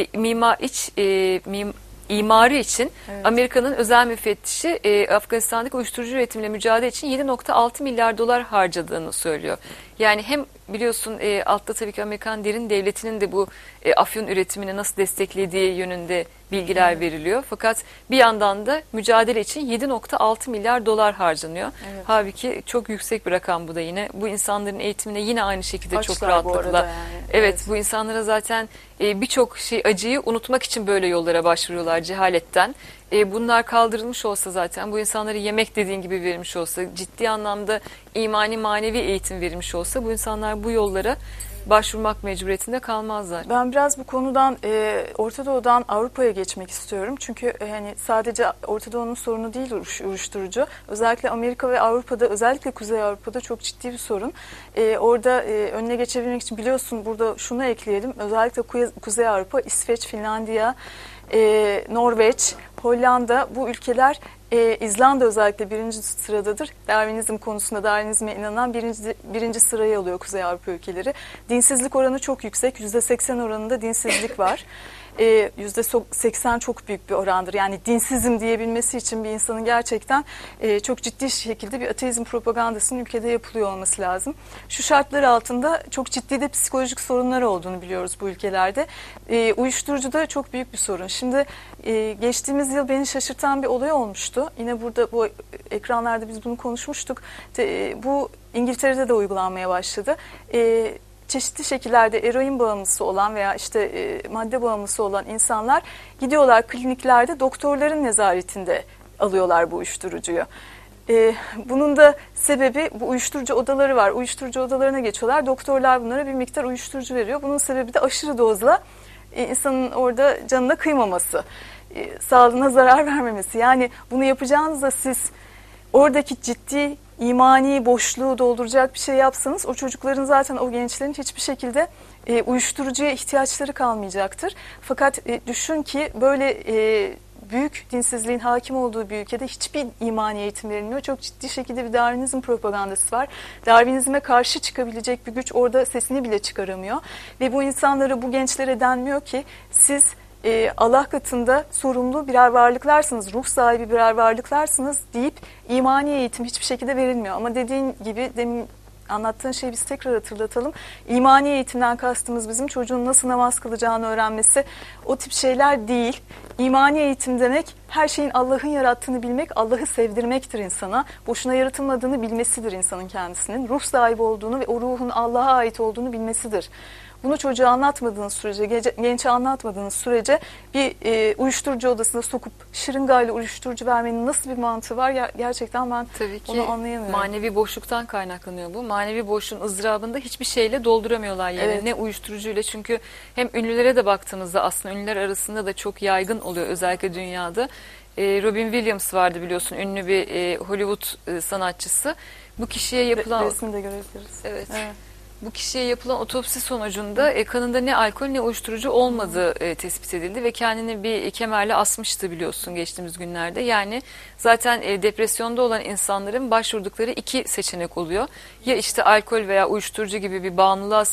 Speaker 2: imarı için Amerika'nın özel müfettişi Afganistan'daki uyuşturucu üretimiyle mücadele için 7,6 milyar dolar harcadığını söylüyor. Yani hem biliyorsun altta tabii ki Amerikan derin devletinin de bu afyon üretimini nasıl desteklediği yönünde bilgiler veriliyor. Fakat bir yandan da mücadele için 7,6 milyar dolar harcanıyor. Evet. Halbuki çok yüksek bir rakam bu da yine. Bu insanların eğitimine yine aynı şekilde çok rahatladılar. Yani. Evet, bu insanlara zaten birçok acıyı unutmak için böyle yollara başvuruyorlar cehaletten. Bunlar kaldırılmış olsa zaten, bu insanlara yemek dediğin gibi verilmiş olsa, ciddi anlamda imani manevi eğitim verilmiş olsa bu insanlar bu yollara başvurmak mecburiyetinde kalmazlar.
Speaker 1: Ben biraz bu konudan Orta Doğu'dan Avrupa'ya geçmek istiyorum. Çünkü hani sadece Orta Doğu'nun sorunu değil uyuşturucu. Özellikle Amerika ve Avrupa'da, özellikle Kuzey Avrupa'da çok ciddi bir sorun. Orada önüne geçebilmek için biliyorsun, burada şunu ekleyelim. Özellikle Kuzey Avrupa, İsveç, Finlandiya, Norveç, Hollanda, bu ülkeler, İzlanda özellikle birinci sıradadır. Darwinizm konusunda, Darwinizme inanan birinci sırayı alıyor Kuzey Avrupa ülkeleri. Dinsizlik oranı çok yüksek. %80 oranında dinsizlik var. %80 çok büyük bir orandır. Yani dinsizim diyebilmesi için bir insanın gerçekten çok ciddi şekilde bir ateizm propagandasının ülkede yapılıyor olması lazım. Şu şartlar altında çok ciddi de psikolojik sorunlar olduğunu biliyoruz bu ülkelerde. Uyuşturucu da çok büyük bir sorun. Şimdi geçtiğimiz yıl beni şaşırtan bir olay olmuştu. Yine burada bu ekranlarda biz bunu konuşmuştuk. Bu İngiltere'de de uygulanmaya başladı. Çeşitli şekillerde eroin bağımlısı olan veya işte madde bağımlısı olan insanlar gidiyorlar kliniklerde, doktorların nezaretinde alıyorlar bu uyuşturucuyu. Bunun da sebebi, bu uyuşturucu odaları var. Uyuşturucu odalarına geçiyorlar. Doktorlar bunlara bir miktar uyuşturucu veriyor. Bunun sebebi de aşırı dozla insanın orada canına kıymaması, sağlığına zarar vermemesi. Yani bunu yapacağınızda siz oradaki ciddi imani boşluğu dolduracak bir şey yapsanız, o çocukların, zaten o gençlerin hiçbir şekilde uyuşturucuya ihtiyaçları kalmayacaktır. Fakat düşün ki böyle büyük dinsizliğin hakim olduğu bir ülkede hiçbir imani eğitim verilmiyor. Çok ciddi şekilde bir Darwinizm propagandası var. Darwinizme karşı çıkabilecek bir güç orada sesini bile çıkaramıyor. Ve bu insanlara, bu gençlere denmiyor ki siz Allah katında sorumlu birer varlıklarsınız, ruh sahibi birer varlıklarsınız deyip imani eğitim hiçbir şekilde verilmiyor. Ama dediğin gibi demin anlattığın şeyi biz tekrar hatırlatalım. İmani eğitimden kastımız bizim çocuğun nasıl namaz kılacağını öğrenmesi, o tip şeyler değil. İmani eğitim demek her şeyin Allah'ın yarattığını bilmek, Allah'ı sevdirmektir insana. Boşuna yaratılmadığını bilmesidir insanın kendisinin. Ruh sahibi olduğunu ve o ruhun Allah'a ait olduğunu bilmesidir. Bunu çocuğa anlatmadığınız sürece, gençe anlatmadığınız sürece bir uyuşturucu odasına sokup şırıngayla uyuşturucu vermenin nasıl bir mantığı var? Gerçekten ben
Speaker 2: Tabii ki
Speaker 1: onu anlayamıyorum.
Speaker 2: manevi boşluktan kaynaklanıyor bu. Manevi boşluğun ızdırabında hiçbir şeyle dolduramıyorlar yani.
Speaker 1: Evet.
Speaker 2: Ne uyuşturucuyla, çünkü hem ünlülere de baktığınızda aslında ünlüler arasında da çok yaygın oluyor özellikle dünyada. Robin Williams vardı biliyorsun, ünlü bir Hollywood sanatçısı. Bu kişiye yapılan...
Speaker 1: Resmini de görebiliriz.
Speaker 2: Evet. Bu kişiye yapılan otopsi sonucunda kanında ne alkol ne uyuşturucu olmadığı tespit edildi ve kendini bir kemerle asmıştı biliyorsun geçtiğimiz günlerde. Yani zaten depresyonda olan insanların başvurdukları iki seçenek oluyor. Ya işte alkol veya uyuşturucu gibi bir bağımlılığa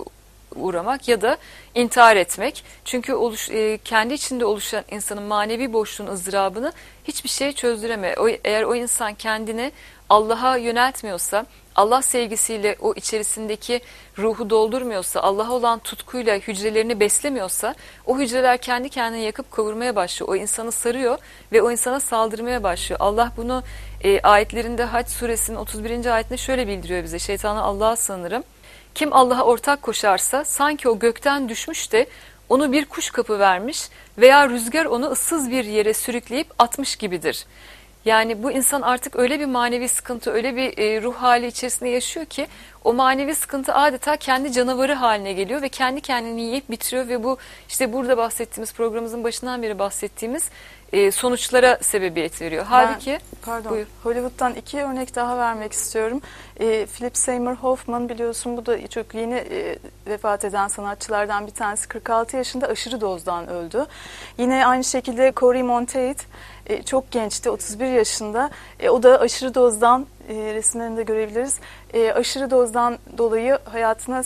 Speaker 2: uğramak ya da intihar etmek. Çünkü kendi içinde oluşan insanın manevi boşluğun ızdırabını hiçbir şey çözdüremiyor. Eğer o insan kendini Allah'a yöneltmiyorsa, Allah sevgisiyle o içerisindeki ruhu doldurmuyorsa, Allah'a olan tutkuyla hücrelerini beslemiyorsa, o hücreler kendi kendini yakıp kavurmaya başlıyor. O insanı sarıyor ve o insana saldırmaya başlıyor. Allah bunu ayetlerinde Hac suresinin 31. ayetinde şöyle bildiriyor bize. Şeytana Allah'a sığınırım. Kim Allah'a ortak koşarsa sanki o gökten düşmüş de onu bir kuş kapı vermiş veya rüzgar onu ıssız bir yere sürükleyip atmış gibidir. Yani bu insan artık öyle bir manevi sıkıntı, öyle bir ruh hali içerisinde yaşıyor ki o manevi sıkıntı adeta kendi canavarı haline geliyor ve kendi kendini yiyip bitiriyor ve bu işte burada bahsettiğimiz, programımızın başından beri bahsettiğimiz sonuçlara sebebiyet veriyor. Halbuki buyur.
Speaker 1: Hollywood'dan iki örnek daha vermek istiyorum. Philip Seymour Hoffman biliyorsun, bu da çok yeni vefat eden sanatçılardan bir tanesi. 46 yaşında aşırı dozdan öldü. Yine aynı şekilde Cory Monteith çok gençti, 31 yaşında. O da aşırı dozdan, resimlerinde görebiliriz. Aşırı dozdan dolayı hayatına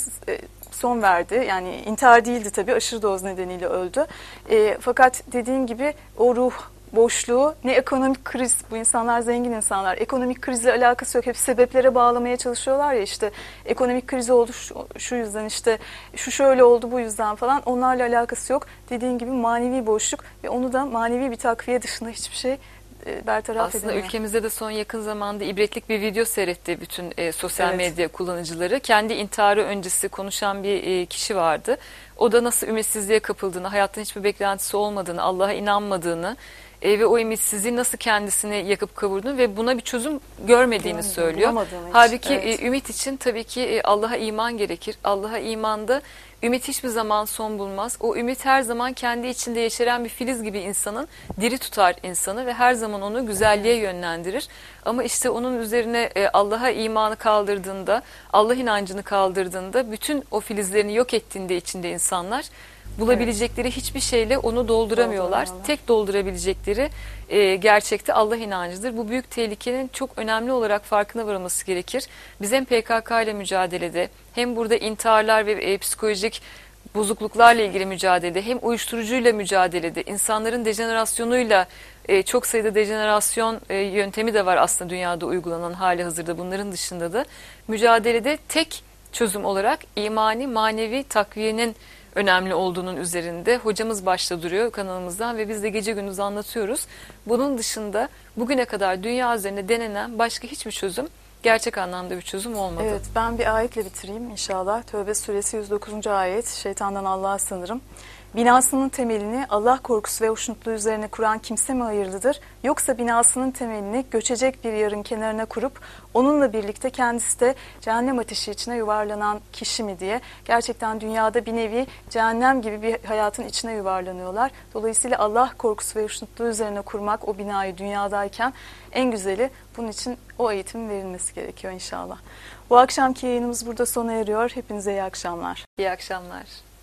Speaker 1: son verdi. Yani intihar değildi tabii, aşırı doz nedeniyle öldü. Fakat dediğim gibi o ruh boşluğu, ne ekonomik kriz, bu insanlar zengin insanlar, ekonomik krizle alakası yok. Hep sebeplere bağlamaya çalışıyorlar ya, işte ekonomik kriz oldu şu yüzden, işte şu şöyle oldu bu yüzden falan, onlarla alakası yok. Dediğin gibi manevi boşluk ve onu da manevi bir takviye dışında hiçbir şey bertaraf
Speaker 2: aslında
Speaker 1: edemiyor.
Speaker 2: ülkemizde de son yakın zamanda ibretlik bir video seyretti bütün sosyal
Speaker 1: Evet.
Speaker 2: medya kullanıcıları. Kendi intiharı öncesi konuşan bir kişi vardı. O da nasıl ümitsizliğe kapıldığını, hayattan hiçbir beklentisi olmadığını, Allah'a inanmadığını ve o ümitsizliği nasıl kendisini yakıp kavurduğunu ve buna bir çözüm görmediğini söylüyor. Halbuki
Speaker 1: evet.
Speaker 2: Ümit için tabii ki Allah'a iman gerekir. Allah'a imanda ümit hiçbir zaman son bulmaz. O ümit her zaman kendi içinde yeşeren bir filiz gibi insanın diri tutar insanı ve her zaman onu güzelliğe yönlendirir. Ama işte onun üzerine Allah'a imanı kaldırdığında, Allah inancını kaldırdığında, bütün o filizlerini yok ettiğinde içinde insanlar bulabilecekleri hiçbir şeyle onu dolduramıyorlar. Tek doldurabilecekleri gerçekte Allah inancıdır. Bu büyük tehlikenin çok önemli olarak farkına varılması gerekir. Biz hem PKK ile mücadelede, hem burada intiharlar ve psikolojik bozukluklarla ilgili mücadelede, hem uyuşturucuyla mücadelede, insanların dejenerasyonuyla, çok sayıda dejenerasyon yöntemi de var aslında dünyada uygulanan hali hazırda, bunların dışında da mücadelede tek çözüm olarak imani, manevi takviyenin önemli olduğunun üzerinde hocamız başta duruyor kanalımızdan ve biz de gece gündüz anlatıyoruz. Bunun dışında bugüne kadar dünya üzerinde denenen başka hiçbir çözüm gerçek anlamda bir çözüm olmadı.
Speaker 1: Evet, ben bir ayetle bitireyim inşallah. Tövbe suresi 109. ayet. Şeytandan Allah'a sığınırım. Binasının temelini Allah korkusu ve hoşnutluğu üzerine kuran kimse mi hayırlıdır? Yoksa binasının temelini göçecek bir yarın kenarına kurup onunla birlikte kendisi de cehennem ateşi içine yuvarlanan kişi mi diye. Gerçekten dünyada bir nevi cehennem gibi bir hayatın içine yuvarlanıyorlar. Dolayısıyla Allah korkusu ve hoşnutluğu üzerine kurmak o binayı dünyadayken en güzeli. Bunun için o eğitimin verilmesi gerekiyor inşallah. Bu akşamki yayınımız burada sona eriyor. Hepinize iyi akşamlar.
Speaker 2: İyi akşamlar.